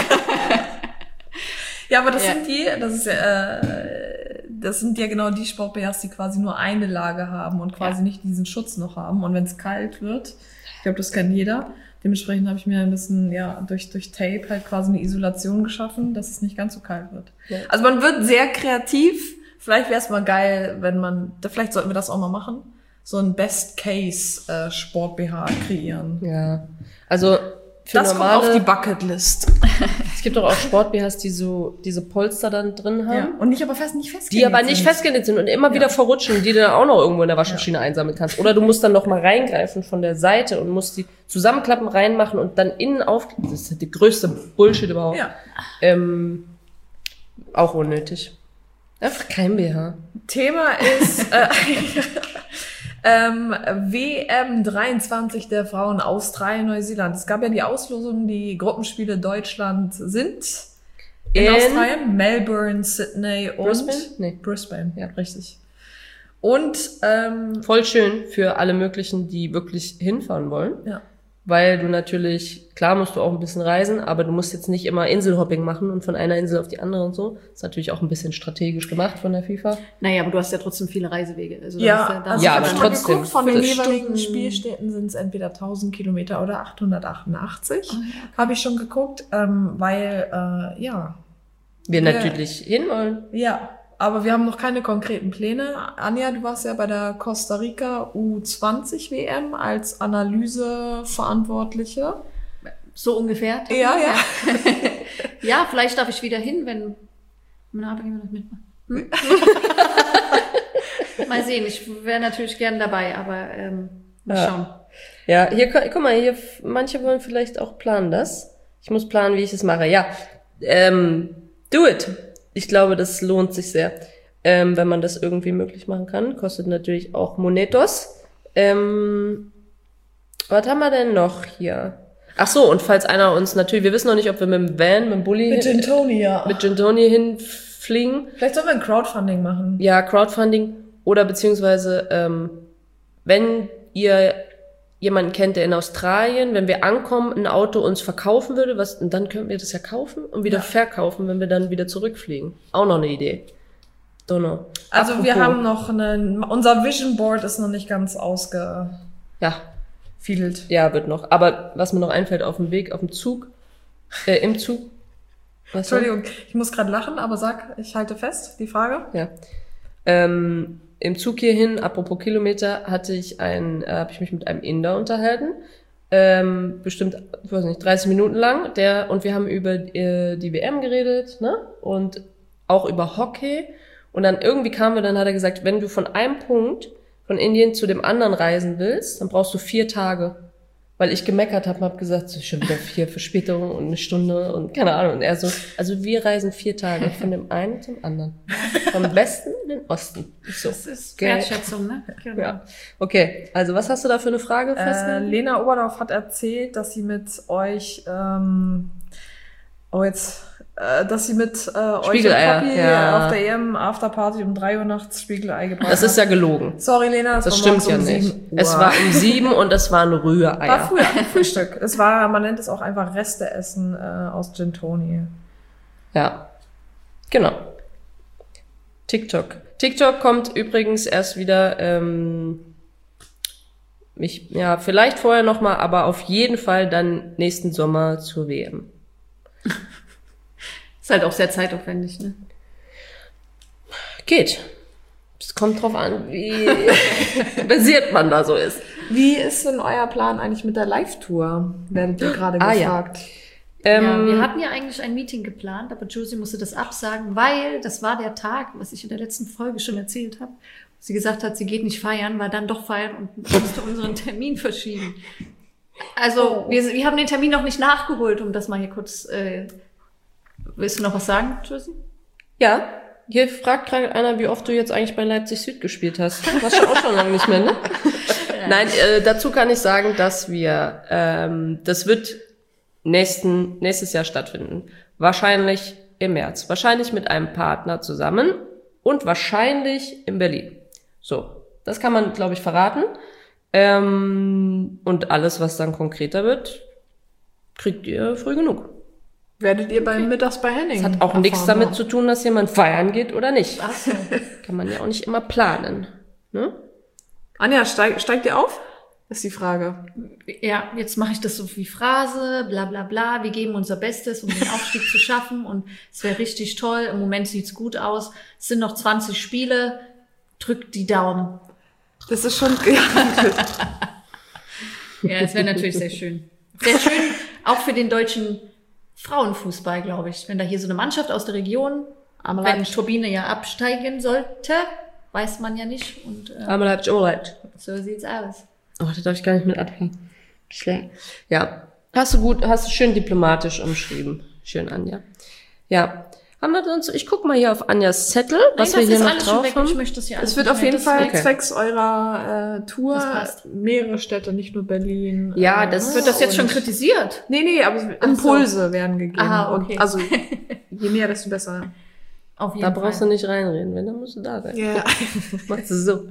Ja, aber das Ja. sind die, das ist ja, äh, das sind ja genau die Sport-B Hs, die quasi nur eine Lage haben und quasi Ja. nicht diesen Schutz noch haben. Und wenn es kalt wird, ich glaube, das kennt jeder. Dementsprechend habe ich mir ein bisschen, ja, durch, durch Tape halt quasi eine Isolation geschaffen, dass es nicht ganz so kalt wird. Ja. Also man wird sehr kreativ. Vielleicht wäre es mal geil, wenn man, da, vielleicht sollten wir das auch mal machen, so ein Best-Case-Sport-B H kreieren. Ja. Also, für Das normale, kommt auf die Bucketlist. es gibt doch auch Sport-B Hs, die so, diese Polster dann drin haben. Ja. Und nicht aber fest, nicht fest. Die aber nicht festgenäht sind und immer Ja. wieder verrutschen, die du dann auch noch irgendwo in der Waschmaschine einsammeln kannst. Oder du musst dann noch mal reingreifen von der Seite und musst die zusammenklappen, reinmachen und dann innen auf. Das ist die größte Bullshit überhaupt. Ja. Ähm, auch unnötig. Einfach kein B H. Thema ist äh, ähm, W M dreiundzwanzig der Frauen Australien, Neuseeland. Es gab ja die Auslosung, die Gruppenspiele Deutschland sind in, In Australien, Melbourne, Sydney und Brisbane? Nee. Brisbane, ja, richtig. Und ähm, Voll schön für alle möglichen, die wirklich hinfahren wollen. ja. Weil du natürlich, klar musst du auch ein bisschen reisen, aber du musst jetzt nicht immer Inselhopping machen und von einer Insel auf die andere und so. Ist natürlich auch ein bisschen strategisch gemacht von der FIFA. Naja, aber du hast ja trotzdem viele Reisewege. Also da Ja, hast du- da also Ja, ich aber hab schon mal trotzdem. geguckt, von den Fünf jeweiligen Stunden. Spielstätten sind es entweder tausend Kilometer oder achthundertachtundachtzig. Oh, ja. Habe ich schon geguckt, ähm, weil, äh, ja, Wir Ja. natürlich hin wollen. ja, aber wir haben noch keine konkreten Pläne. Anja, du warst ja bei der Costa Rica U zwanzig W M als Analyseverantwortliche. So ungefähr. Ja, ja. Ja, vielleicht darf ich wieder hin, wenn mein Arbeitgeber das mitmacht. Hm? Mal sehen, ich wäre natürlich gern dabei, aber ähm, mal Ja. schauen. Ja, hier, gu- guck mal, hier, manche wollen vielleicht auch planen das. Ich muss planen, wie ich es mache. Ja, ähm, do it. Ich glaube, das lohnt sich sehr, ähm, wenn man das irgendwie möglich machen kann. Kostet natürlich auch Monetos. Ähm, was haben wir denn noch hier? Ach so, und falls einer uns natürlich, wir wissen noch nicht, ob wir mit dem Van, mit dem Bulli, Mit Gintoni, ja. mit Gintoni hinfliegen. Vielleicht sollen wir ein Crowdfunding machen. Ja, Crowdfunding oder beziehungsweise, ähm, wenn ihr jemanden kennt, der in Australien, wenn wir ankommen, ein Auto uns verkaufen würde, was, und dann könnten wir das ja kaufen und wieder Ja. verkaufen, wenn wir dann wieder zurückfliegen. Auch noch eine Idee. Don't know. Also Apropos, wir haben noch einen, unser Vision Board ist noch nicht ganz ausgefiedelt. Ja, ja, wird noch. Aber was mir noch einfällt, auf dem Weg, auf dem Zug, äh, im Zug. Was noch? Entschuldigung, ich muss gerade lachen, aber sag, ich halte fest, die Frage. Ja. Ähm, im Zug hierhin, apropos Kilometer, hatte ich ein, äh, habe ich mich mit einem Inder unterhalten, ähm, bestimmt, ich weiß nicht, dreißig Minuten lang, der, und wir haben über äh, die W M geredet, ne, und auch über Hockey, und dann irgendwie kamen wir, dann hat er gesagt, wenn du von einem Punkt von Indien zu dem anderen reisen willst, dann brauchst du vier Tage. weil ich gemeckert habe und habe gesagt, so schon wieder vier Verspätungen und eine Stunde und keine Ahnung. Und er so, also wir reisen vier Tage von dem einen zum anderen. Vom Westen in den Osten. So, das ist Wertschätzung, ne? Genau. Ja. Okay, also was hast du da für eine Frage? Äh, Lena Oberdorf hat erzählt, dass sie mit euch, ähm, oh jetzt, äh, dass sie mit äh, euch und Papi ja. auf der E M Afterparty um drei Uhr nachts Spiegelei gebracht hat. Das ist ja gelogen. Sorry, Lena, das, das war stimmt ja um nicht. sieben Uhr. Es war um sieben und es waren Rühreier. War früher ein Frühstück. Es war, man nennt es auch einfach Resteessen äh, aus Gin Toni. Ja, genau. TikTok. TikTok kommt übrigens erst wieder, ähm, ich, ja, vielleicht vorher nochmal, aber auf jeden Fall dann nächsten Sommer zur W M. Ist halt auch sehr zeitaufwendig, ne? Geht. Es kommt drauf an, wie basiert man da so ist. Wie ist denn euer Plan eigentlich mit der Live-Tour? Werdet ihr gerade ah, gefragt. Ja. Ja, Ähm, wir hatten ja eigentlich ein Meeting geplant, aber Josie musste das absagen, weil das war der Tag, was ich in der letzten Folge schon erzählt habe. Sie gesagt hat, sie geht nicht feiern, war dann doch feiern und musste unseren Termin verschieben. Also wir, wir haben den Termin noch nicht nachgeholt, um das mal hier kurz... Äh, willst du noch was sagen, Josie? Ja, hier fragt gerade einer, wie oft du jetzt eigentlich bei Leipzig Süd gespielt hast. Warst schon auch schon lange nicht mehr, ne? Nein, äh, dazu kann ich sagen, dass wir, ähm, das wird nächsten, nächstes Jahr stattfinden. Wahrscheinlich im März. Wahrscheinlich mit einem Partner zusammen und wahrscheinlich in Berlin. So, das kann man, glaube ich, verraten. Ähm, und alles, was dann konkreter wird, kriegt ihr früh genug. Werdet ihr beim Mittags bei Henning? Das hat auch nichts damit zu tun, dass jemand feiern geht oder nicht. Ach so. Kann man ja auch nicht immer planen. Ne? Anja, steig, steigt ihr auf? Ist die Frage. Ja, jetzt mache ich das so wie Phrase, bla bla bla. Wir geben unser Bestes, um den Aufstieg zu schaffen. Und es wäre richtig toll. Im Moment sieht's gut aus. Es sind noch zwanzig Spiele. Drückt die Daumen. Das ist schon... Ja, es wäre natürlich sehr schön. Sehr schön, auch für den deutschen Frauenfußball, glaube ich. Wenn da hier so eine Mannschaft aus der Region, wenn Turbine ja absteigen sollte, weiß man ja nicht. Und äh, so sieht's aus. Oh, da darf ich gar nicht mit anfangen. Ja, hast du gut, hast du schön diplomatisch umschrieben. Schön, Anja. Ja, haben wir uns, ich guck mal hier auf Anjas Zettel, was Nein, wir hier noch alles drauf weg. haben. Ich möchte das hier alles Es wird nicht auf mehr. jeden Das Fall weg. zwecks eurer äh, Tour Das passt. mehrere Städte, nicht nur Berlin. Ja, äh, das Wird das jetzt schon und- kritisiert? Nee, nee, aber es- Impulse werden gegeben. Aha, okay. Und also je mehr, desto besser. Auf jeden Da Fall. brauchst du nicht reinreden, wenn, dann musst du da sein. Ja. Machst du so.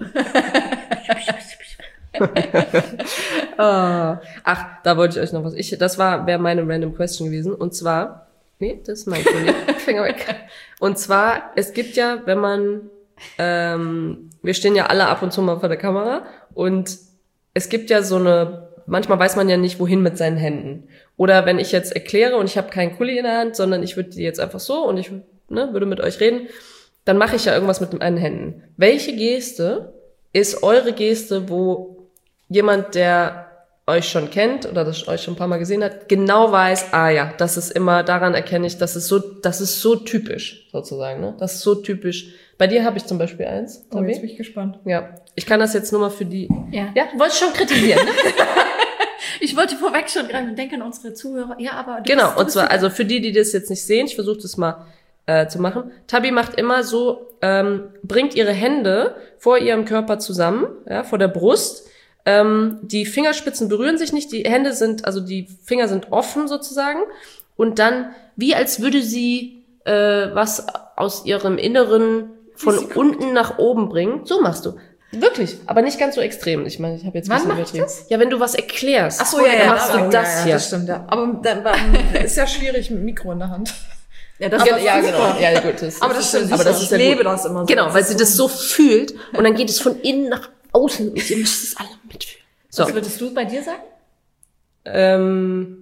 Ah. Ach, da wollte ich euch noch was. Ich, das war, wäre meine random question gewesen. Und zwar, nee, das ist mein Kollege. Finger weg. Und zwar, es gibt ja, wenn man, ähm, wir stehen ja alle ab und zu mal vor der Kamera und es gibt ja so eine, manchmal weiß man ja nicht, wohin mit seinen Händen. Oder wenn ich jetzt erkläre und ich habe keinen Kuli in der Hand, sondern ich würde die jetzt einfach so und ich ne, würde mit euch reden, dann mache ich ja irgendwas mit meinen Händen. Welche Geste ist eure Geste, wo jemand, der euch schon kennt oder das euch schon ein paar Mal gesehen hat, genau weiß, ah ja, das ist immer, daran erkenne ich, das ist so, das ist so typisch, sozusagen, ne? Das ist so typisch. Bei dir habe ich zum Beispiel eins. Oh, jetzt bin ich gespannt. Ja. Ich kann das jetzt nur mal für die, Ja. ja, du wolltest schon kritisieren, ne? Ich wollte vorweg schon gerade denken an unsere Zuhörer. Ja, aber du Genau, bist, du und bist zwar, also für die, die das jetzt nicht sehen, ich versuche das mal äh, zu machen. Tabi macht immer so, ähm, bringt ihre Hände vor ihrem Körper zusammen, ja, vor der Brust. Ähm, die Fingerspitzen berühren sich nicht, die Hände sind, also die Finger sind offen sozusagen. Und dann, wie als würde sie äh, was aus ihrem Inneren von unten nach oben bringen. So machst du. Wirklich, aber nicht ganz so extrem. Ich meine, ich habe jetzt ein Wann bisschen machst übertrieben. du's? Ja, wenn du was erklärst. Ach so, ja, dann ja, machst du aber- das ja, ja, hier. das stimmt, ja. Aber dann, dann ist ja schwierig mit dem Mikro in der Hand. Ja, das Ja, ist ja, super. genau. Ja, gut. Das, Aber das stimmt. aber das ist ja ich lebe gut. das immer so. Genau, weil Das sie ist das so fühlt und dann geht es von innen nach außen und ihr müsst es alle mitfühlen. So, Was würdest du bei dir sagen? ähm,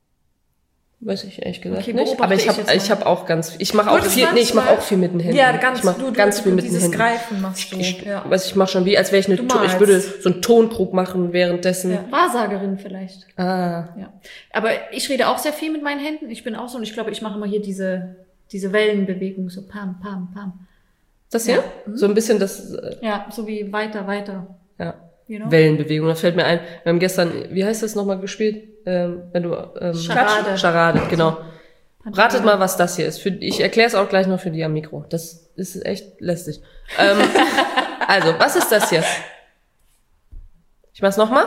weiß ich ehrlich gesagt Okay, nicht. beobachte Aber ich ich habe, jetzt mal. ich habe auch ganz, ich mache auch das viel, nee, ich mache manchmal- auch viel mit den Händen. Ja, ganz, ich mache du, du, ganz viel du, mit den dieses Händen. Greifen machst du. Ich, ja. weiß, ich mache schon wie, als wäre ich eine, Du To- ich malst. würde so einen Tonkrug machen währenddessen. Ja. Wahrsagerin vielleicht. Ah, Ja. Aber ich rede auch sehr viel mit meinen Händen. Ich bin auch so und ich glaube, ich mache immer hier diese, diese Wellenbewegung, so pam, pam, pam. das hier? Ja. So ein bisschen das, äh, Ja, so wie weiter, weiter. ja. you know? Wellenbewegung. Da fällt mir ein, wir haben gestern, wie heißt das nochmal gespielt? Ähm, wenn du, ähm, Charade. Charade, genau. Ratet mal, was das hier ist. Für, ich erkläre es auch gleich noch für die am Mikro. Das ist echt lästig. Ähm, also, was ist das hier? Ich mach's nochmal.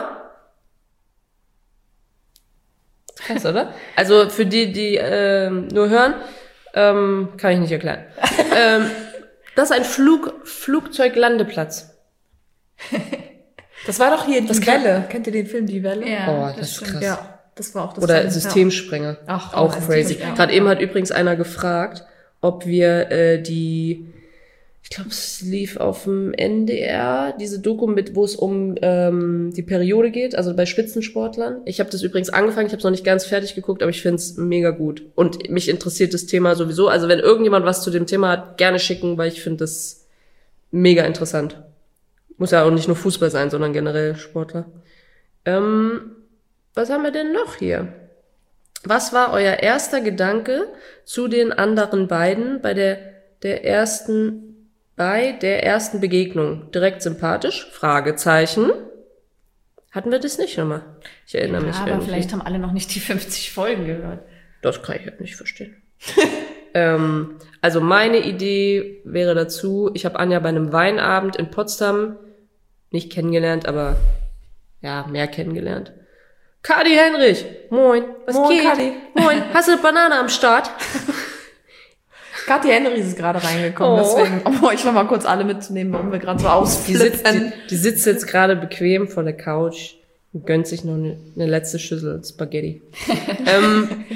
Krass, oder? Also für die, die ähm, nur hören, ähm, kann ich nicht erklären. ähm, das ist ein Flug, Flugzeuglandeplatz. Das war doch hier die Das Welle. Kann, Kennt ihr den Film Die Welle? Ja, Oh, das, das ist stimmt. krass. Ja, das war auch das Oder Teil. Systemsprenger. Ja. Ach, auch oh, crazy. ja. Gerade eben hat übrigens einer gefragt, ob wir äh, die, ich glaube, es lief auf dem N D R, diese Doku mit, wo es um ähm, die Periode geht, also bei Spitzensportlern. Ich habe das übrigens angefangen, ich habe es noch nicht ganz fertig geguckt, aber ich finde es mega gut. Und mich interessiert das Thema sowieso. Also wenn irgendjemand was zu dem Thema hat, gerne schicken, weil ich finde das mega interessant. Muss ja auch nicht nur Fußball sein, sondern generell Sportler. Ähm, was haben wir denn noch hier? Was war euer erster Gedanke zu den anderen beiden bei der, der ersten, bei der ersten Begegnung? Direkt sympathisch? Fragezeichen. Hatten wir das nicht nochmal? Ich erinnere Ja, mich aber irgendwie. vielleicht haben alle noch nicht die fünfzig Folgen gehört. Das kann ich halt nicht verstehen. ähm, also meine Idee wäre dazu, ich habe Anja bei einem Weinabend in Potsdam nicht kennengelernt, aber ja, mehr kennengelernt. Kadi Henrich, moin, was Moin, geht? Kadi. Moin, hast du eine Banane am Start? Katja Henry ist gerade reingekommen, Oh. deswegen, um euch noch mal kurz alle mitzunehmen, warum wir gerade so Die sitzt, ausflippen. die, die sitzt jetzt gerade bequem vor der Couch und gönnt sich noch eine, eine letzte Schüssel Spaghetti. ähm,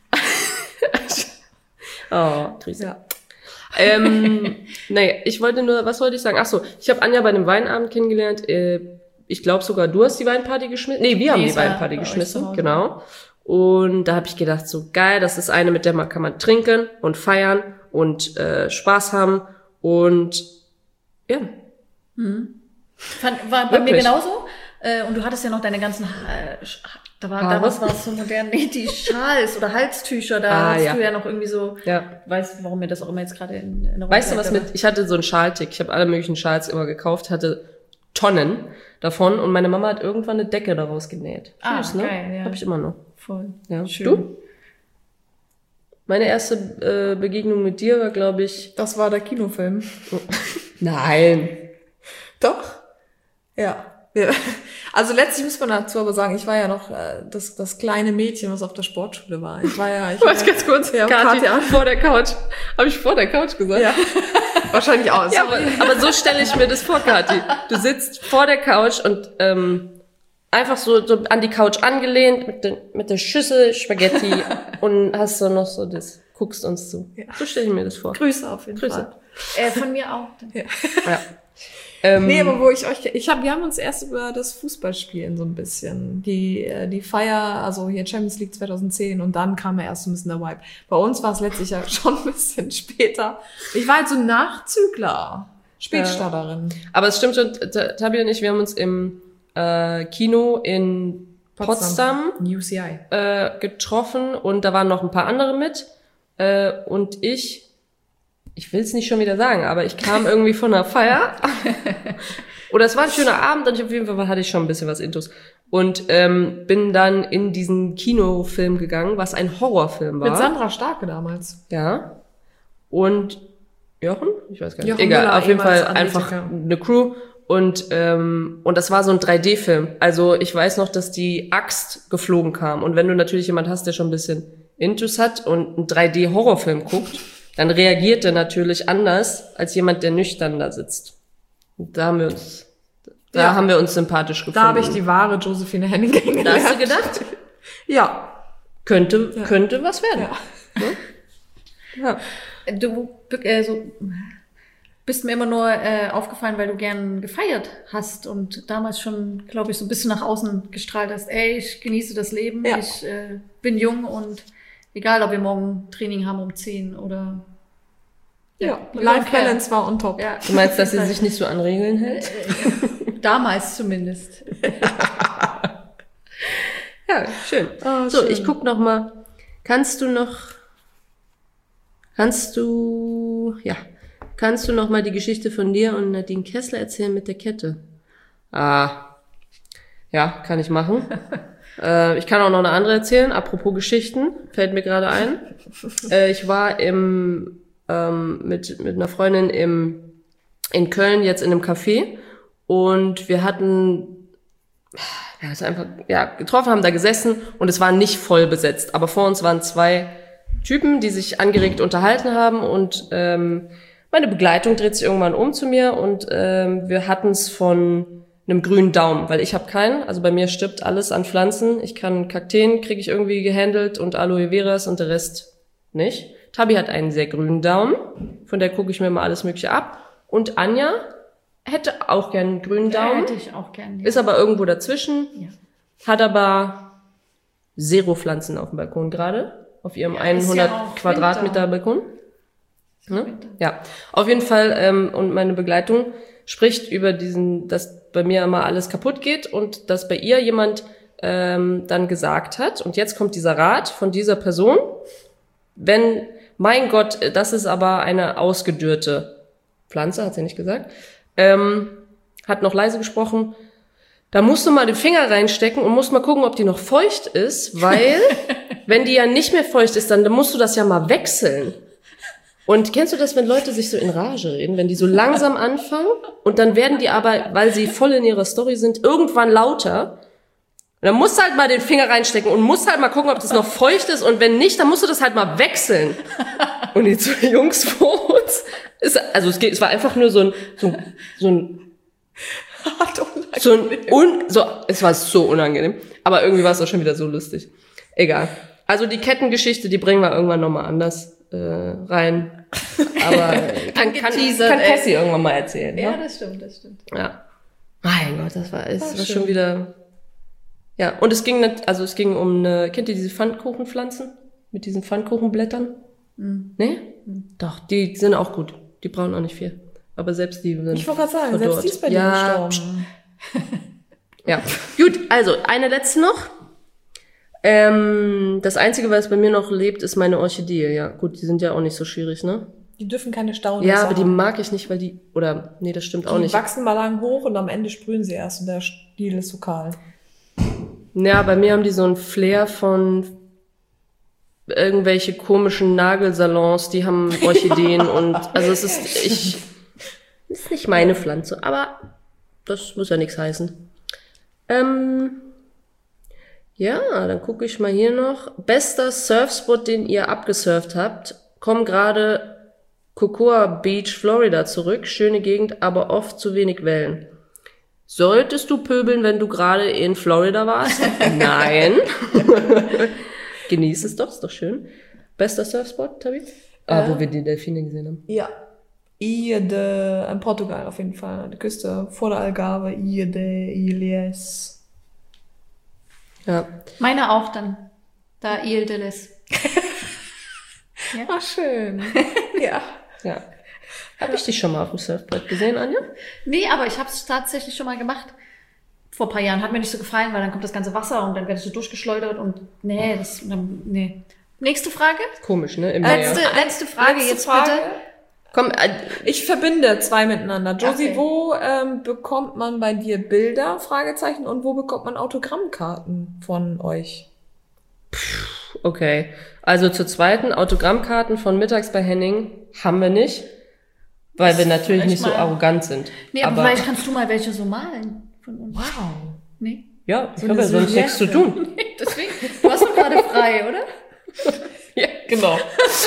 oh, Grüße. Ja. ähm, naja, ich wollte nur, was wollte ich sagen? Ach so, ich habe Anja bei einem Weinabend kennengelernt. Äh, ich glaube sogar, du hast die Weinparty geschmissen. Nee, wir haben Nee, die es war Weinparty bei euch zu geschmissen, Hause. genau. Und da habe ich gedacht, so geil, das ist eine, mit der man kann man trinken und feiern und äh, Spaß haben und ja. Fand, war bei mir Wirklich? genauso. Äh, und du hattest ja noch deine ganzen, äh, Sch- da war, Haare? damals war es so modern, nee, die Schals oder Halstücher, da Ah, hast ja. du ja noch irgendwie so, Ja. weißt warum mir das auch immer jetzt gerade in Erinnerung Weißt du was bleibt, mit, ich hatte so einen Schaltick, ich habe alle möglichen Schals immer gekauft, hatte Tonnen davon und meine Mama hat irgendwann eine Decke daraus genäht. Ah, Süß, ne? geil, ja. Habe ich immer noch. aber voll Ja. schön. Du? Meine erste äh, Begegnung mit dir war, glaube ich... Das war der Kinofilm. Nein. Doch? Ja. Ja. Also letztlich muss man dazu aber sagen, ich war ja noch äh, das, das kleine Mädchen, was auf der Sportschule war. Ich war ja... Ich war Warte, ganz kurz. Ja, Kathi, Katja. vor der Couch. Habe ich vor der Couch gesagt? Ja. Wahrscheinlich auch. Ja, aber, aber so stelle ich mir das vor, Kathi. Du sitzt vor der Couch und ähm, einfach so, so an die Couch angelehnt mit, den, mit der Schüssel Spaghetti und hast so noch so das, guckst uns zu. Ja. So stelle ich mir das vor. Grüße auf jeden Grüße. Fall. Äh, von mir auch. Ja. Ähm, Nee, aber wo ich euch, ich habe, wir haben uns erst über das Fußballspielen so ein bisschen, die, äh, die Feier, also hier Champions League zwanzig zehn und dann kam ja erst so ein bisschen der Vibe. Bei uns war es letztlich ja schon ein bisschen später. Ich war halt so Nachzügler, Spätstarterin. aber es stimmt schon, T- Tabi und ich, wir haben uns im äh, Kino in Potsdam, U C I. äh, getroffen und da waren noch ein paar andere mit äh, und ich Ich will es nicht schon wieder sagen, aber ich kam irgendwie von einer Feier. Oder es war ein schöner Abend und ich auf jeden Fall hatte ich schon ein bisschen was Intus. Und ähm, bin dann in diesen Kinofilm gegangen, was ein Horrorfilm war. Mit Sandra Starke damals. Ja. Und Jochen? Ich weiß gar nicht. Jochen Egal, Müller, auf jeden Fall ehemals einfach Athletiker. eine Crew. Und ähm, und das war so ein drei D-Film. Also ich weiß noch, dass die Axt geflogen kam. Und wenn du natürlich jemand hast, der schon ein bisschen Intus hat und einen drei D-Horrorfilm guckt, dann reagiert er natürlich anders als jemand, der nüchtern da sitzt. Und da haben wir uns, da Ja. haben wir uns sympathisch gefunden. Da habe ich die wahre Josephine Henning Da kennengelernt. hast du gedacht, Ja. könnte, Ja. könnte was werden. Ja. Ja. Du äh, so, bist mir immer nur äh, aufgefallen, weil du gern gefeiert hast und damals schon, glaube ich, so ein bisschen nach außen gestrahlt hast. Ey, ich genieße das Leben, Ja. ich äh, bin jung und egal, ob wir morgen Training haben um zehn oder... Ja. Ja. Life Balance war on top. Ja, Du meinst, dass sie sich nicht so an Regeln hält? damals zumindest. Ja, schön. Oh, so, schön. ich guck noch mal. Kannst du noch, kannst du, ja, kannst du noch mal die Geschichte von dir und Nadine Kessler erzählen mit der Kette? Ah, Ja, kann ich machen. äh, ich kann auch noch eine andere erzählen. Apropos Geschichten, fällt mir gerade ein. Äh, ich war im ähm, mit mit einer Freundin im in Köln jetzt in einem Café und wir hatten ja, ist einfach ja getroffen, haben da gesessen und es war nicht voll besetzt. Aber vor uns waren zwei Typen, die sich angeregt unterhalten haben und ähm, meine Begleitung dreht sich irgendwann um zu mir und ähm, wir hatten es von einem grünen Daumen, weil ich habe keinen. Also bei mir stirbt alles an Pflanzen. Ich kann Kakteen, kriege ich irgendwie gehandelt und Aloe Veras und der Rest nicht. Tabi hat einen sehr grünen Daumen, von der gucke ich mir mal alles Mögliche ab. Und Anja hätte auch gern einen grünen Daumen. Ja, hätte ich auch gern. Ja. Ist aber irgendwo dazwischen. Ja. Hat aber zero Pflanzen auf dem Balkon gerade. Auf ihrem Ja, hundert ja Quadratmeter Balkon. Ne? Ja, auf jeden Fall. Ähm, und meine Begleitung spricht über diesen, dass bei mir immer alles kaputt geht und dass bei ihr jemand ähm, dann gesagt hat, und jetzt kommt dieser Rat von dieser Person, wenn, mein Gott, das ist aber eine ausgedörrte Pflanze, hat sie nicht gesagt, ähm, hat noch leise gesprochen, da musst du mal den Finger reinstecken und musst mal gucken, ob die noch feucht ist, weil wenn die ja nicht mehr feucht ist, dann, dann musst du das ja mal wechseln. Und kennst du das, wenn Leute sich so in Rage reden, wenn die so langsam anfangen und dann werden die aber, weil sie voll in ihrer Story sind, irgendwann lauter. Und dann musst du halt mal den Finger reinstecken und musst halt mal gucken, ob das noch feucht ist und wenn nicht, dann musst du das halt mal wechseln. Und die zwei Jungs vor uns, ist, also es geht, es war einfach nur so ein, so, so ein, so ein, un, so, es war so unangenehm. Aber irgendwie war es auch schon wieder so lustig. Egal. Also die Kettengeschichte, die bringen wir irgendwann nochmal anders äh, rein. Aber kann, kann, kann Cassie irgendwann mal erzählen. Ja, ne? das stimmt, das stimmt. Ja. Mein Gott, das war, es war war schön. schon wieder. Ja, und es ging nicht, also es ging um eine, kennt ihr diese Pfannkuchenpflanzen? Mit diesen Pfannkuchenblättern? Mhm. Nee? Mhm. Doch, die sind auch gut. Die brauchen auch nicht viel. Aber selbst die sind Ich wollte gerade sagen, verdorrt. selbst die ist bei dir Ja, gestorben. ja. Gut, also eine letzte noch. Ähm, das Einzige, was bei mir noch lebt, ist meine Orchidee. Ja, gut, die sind ja auch nicht so schwierig, ne? Die dürfen keine Staunässe Ja, aber die haben. mag ich nicht, weil die, oder, nee, das stimmt auch Die nicht. wachsen mal lang hoch und am Ende sprühen sie erst und der Stiel ist so kahl. Ja, bei mir haben die so einen Flair von irgendwelche komischen Nagelsalons, die haben Orchideen und, also es ist, ich, ist nicht meine Pflanze, aber das muss ja nichts heißen. Ähm, ja, dann gucke ich mal hier noch. Bester Surfspot, den ihr abgesurft habt, kommen gerade Cocoa Beach, Florida zurück. Schöne Gegend, aber oft zu wenig Wellen. Solltest du pöbeln, wenn du gerade in Florida warst? Nein. Genieß es doch, ist doch schön. Bester Surfspot, Tabi? Ah, Äh, wo wir die Delfine gesehen haben. Ja. Ilha de, in Portugal auf jeden Fall, an der Küste vor der Algarve, Ilha de Ilhas. Ja. Meine auch dann. Da Ile de Les. Ach, schön. Ja. Ja. Hab ich dich schon mal auf dem Surfbrett gesehen, Anja? Nee, aber ich habe es tatsächlich schon mal gemacht. Vor ein paar Jahren. Hat mir nicht so gefallen, weil dann kommt das ganze Wasser und dann werde ich so durchgeschleudert und nee, das, dann, nee. Nächste Frage? Komisch, ne? Im Meer. Letzte, letzte Frage Letzte jetzt Frage. bitte. Komm, äh, Ich verbinde zwei miteinander. Josie, Okay. wo ähm, bekommt man bei dir Bilder, Fragezeichen, und wo bekommt man Autogrammkarten von euch? okay. Also zur zweiten, Autogrammkarten von Mittags bei Henning haben wir nicht, weil wir natürlich vielleicht nicht so mal- arrogant sind. Nee, aber, vielleicht kannst du mal welche so malen von uns. Wow. Nee? ja, ich So habe ja eine sonst nichts zu Silhouette. tun. Deswegen. Du hast doch gerade frei, oder? Ja, genau.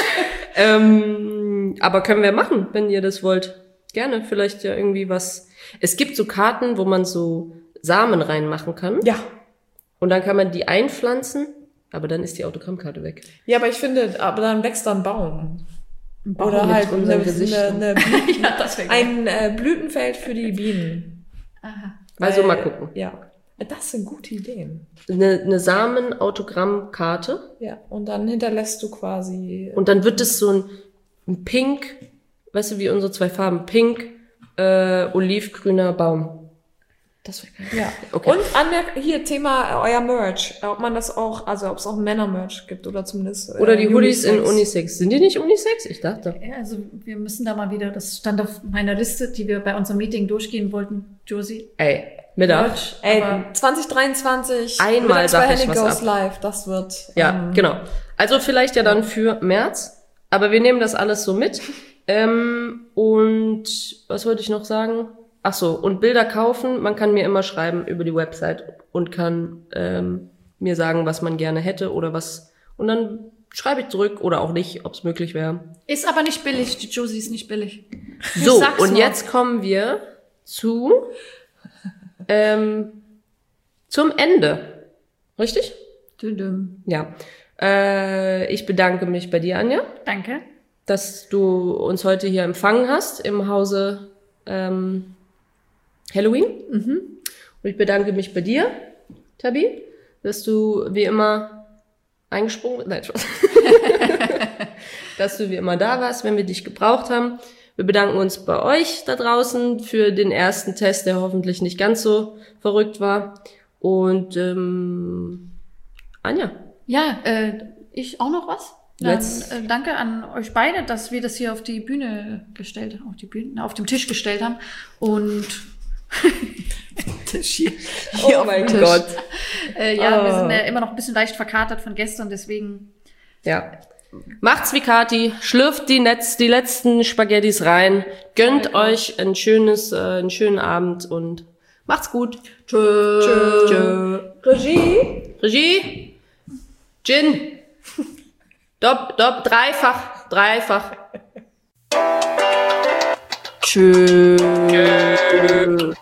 ähm, aber können wir machen, wenn ihr das wollt. Gerne, vielleicht ja irgendwie was. Es gibt so Karten, wo man so Samen reinmachen kann. Ja. Und dann kann man die einpflanzen, aber dann ist die Autogrammkarte weg. Ja, aber ich finde, aber dann wächst da ein Baum. Baum Oder mit halt eine, unseren eine, Gesichtern. eine Blü- Ja, das wäre ein äh, Blütenfeld für die Bienen. Aha. Also Weil- mal gucken. Ja. Das sind gute Ideen. Eine, eine Samen-Autogrammkarte. Ja. Und dann hinterlässt du quasi. Und dann wird es so ein, ein pink, weißt du, wie unsere zwei Farben, pink, äh, olivgrüner Baum. Das wäre geil. Ja. Okay. Und Anmerk hier Thema äh, euer Merch. Ob man das auch, also ob es auch Männer-Merch gibt oder zumindest. Äh, Oder die Hoodies in Unisex. Unisex. Sind die nicht Unisex? Ich dachte. Ja, also wir müssen da mal wieder, das stand auf meiner Liste, die wir bei unserem Meeting durchgehen wollten, Josie. Ey, Mittag. Ey, zwanzig dreiundzwanzig. Einmal sag ich was Goes ab. live. Das wird. Ja, ähm, genau. Also vielleicht ja dann für März. Aber wir nehmen das alles so mit. Ähm, und was wollte ich noch sagen? Ach so, und Bilder kaufen. Man kann mir immer schreiben über die Website und kann ähm, mir sagen, was man gerne hätte oder was. Und dann schreibe ich zurück oder auch nicht, ob es möglich wäre. Ist aber nicht billig. Die Josie ist nicht billig. So, und nur. Jetzt kommen wir zu ähm, zum Ende. Richtig? Düm. Ja. Äh, ich bedanke mich bei dir, Anja. Danke. Dass du uns heute hier empfangen hast im Hause ähm, Halloween. Mhm. Und ich bedanke mich bei dir, Tabi, dass du wie immer eingesprungen bist. Nein, Spaß. Dass du wie immer da warst, wenn wir dich gebraucht haben. Wir bedanken uns bei euch da draußen für den ersten Test, der hoffentlich nicht ganz so verrückt war. Und ähm, Anja. Ja, äh, ich auch noch was? Dann, äh, danke an euch beide, dass wir das hier auf die Bühne gestellt, auf die Bühne, auf dem Tisch gestellt haben. Und Tisch hier. hier oh mein Tisch. Gott. Äh, ja, oh. Wir sind ja immer noch ein bisschen leicht verkatert von gestern, deswegen. Ja. Macht's wie Kathi, schlürft die, Netz, die letzten Spaghettis rein, gönnt okay. euch ein schönes, äh, einen schönen Abend und macht's gut. Tschö. Tschö. Tschö. Regie. Regie. Gin. Dopp, dopp, dreifach, dreifach. Tschö.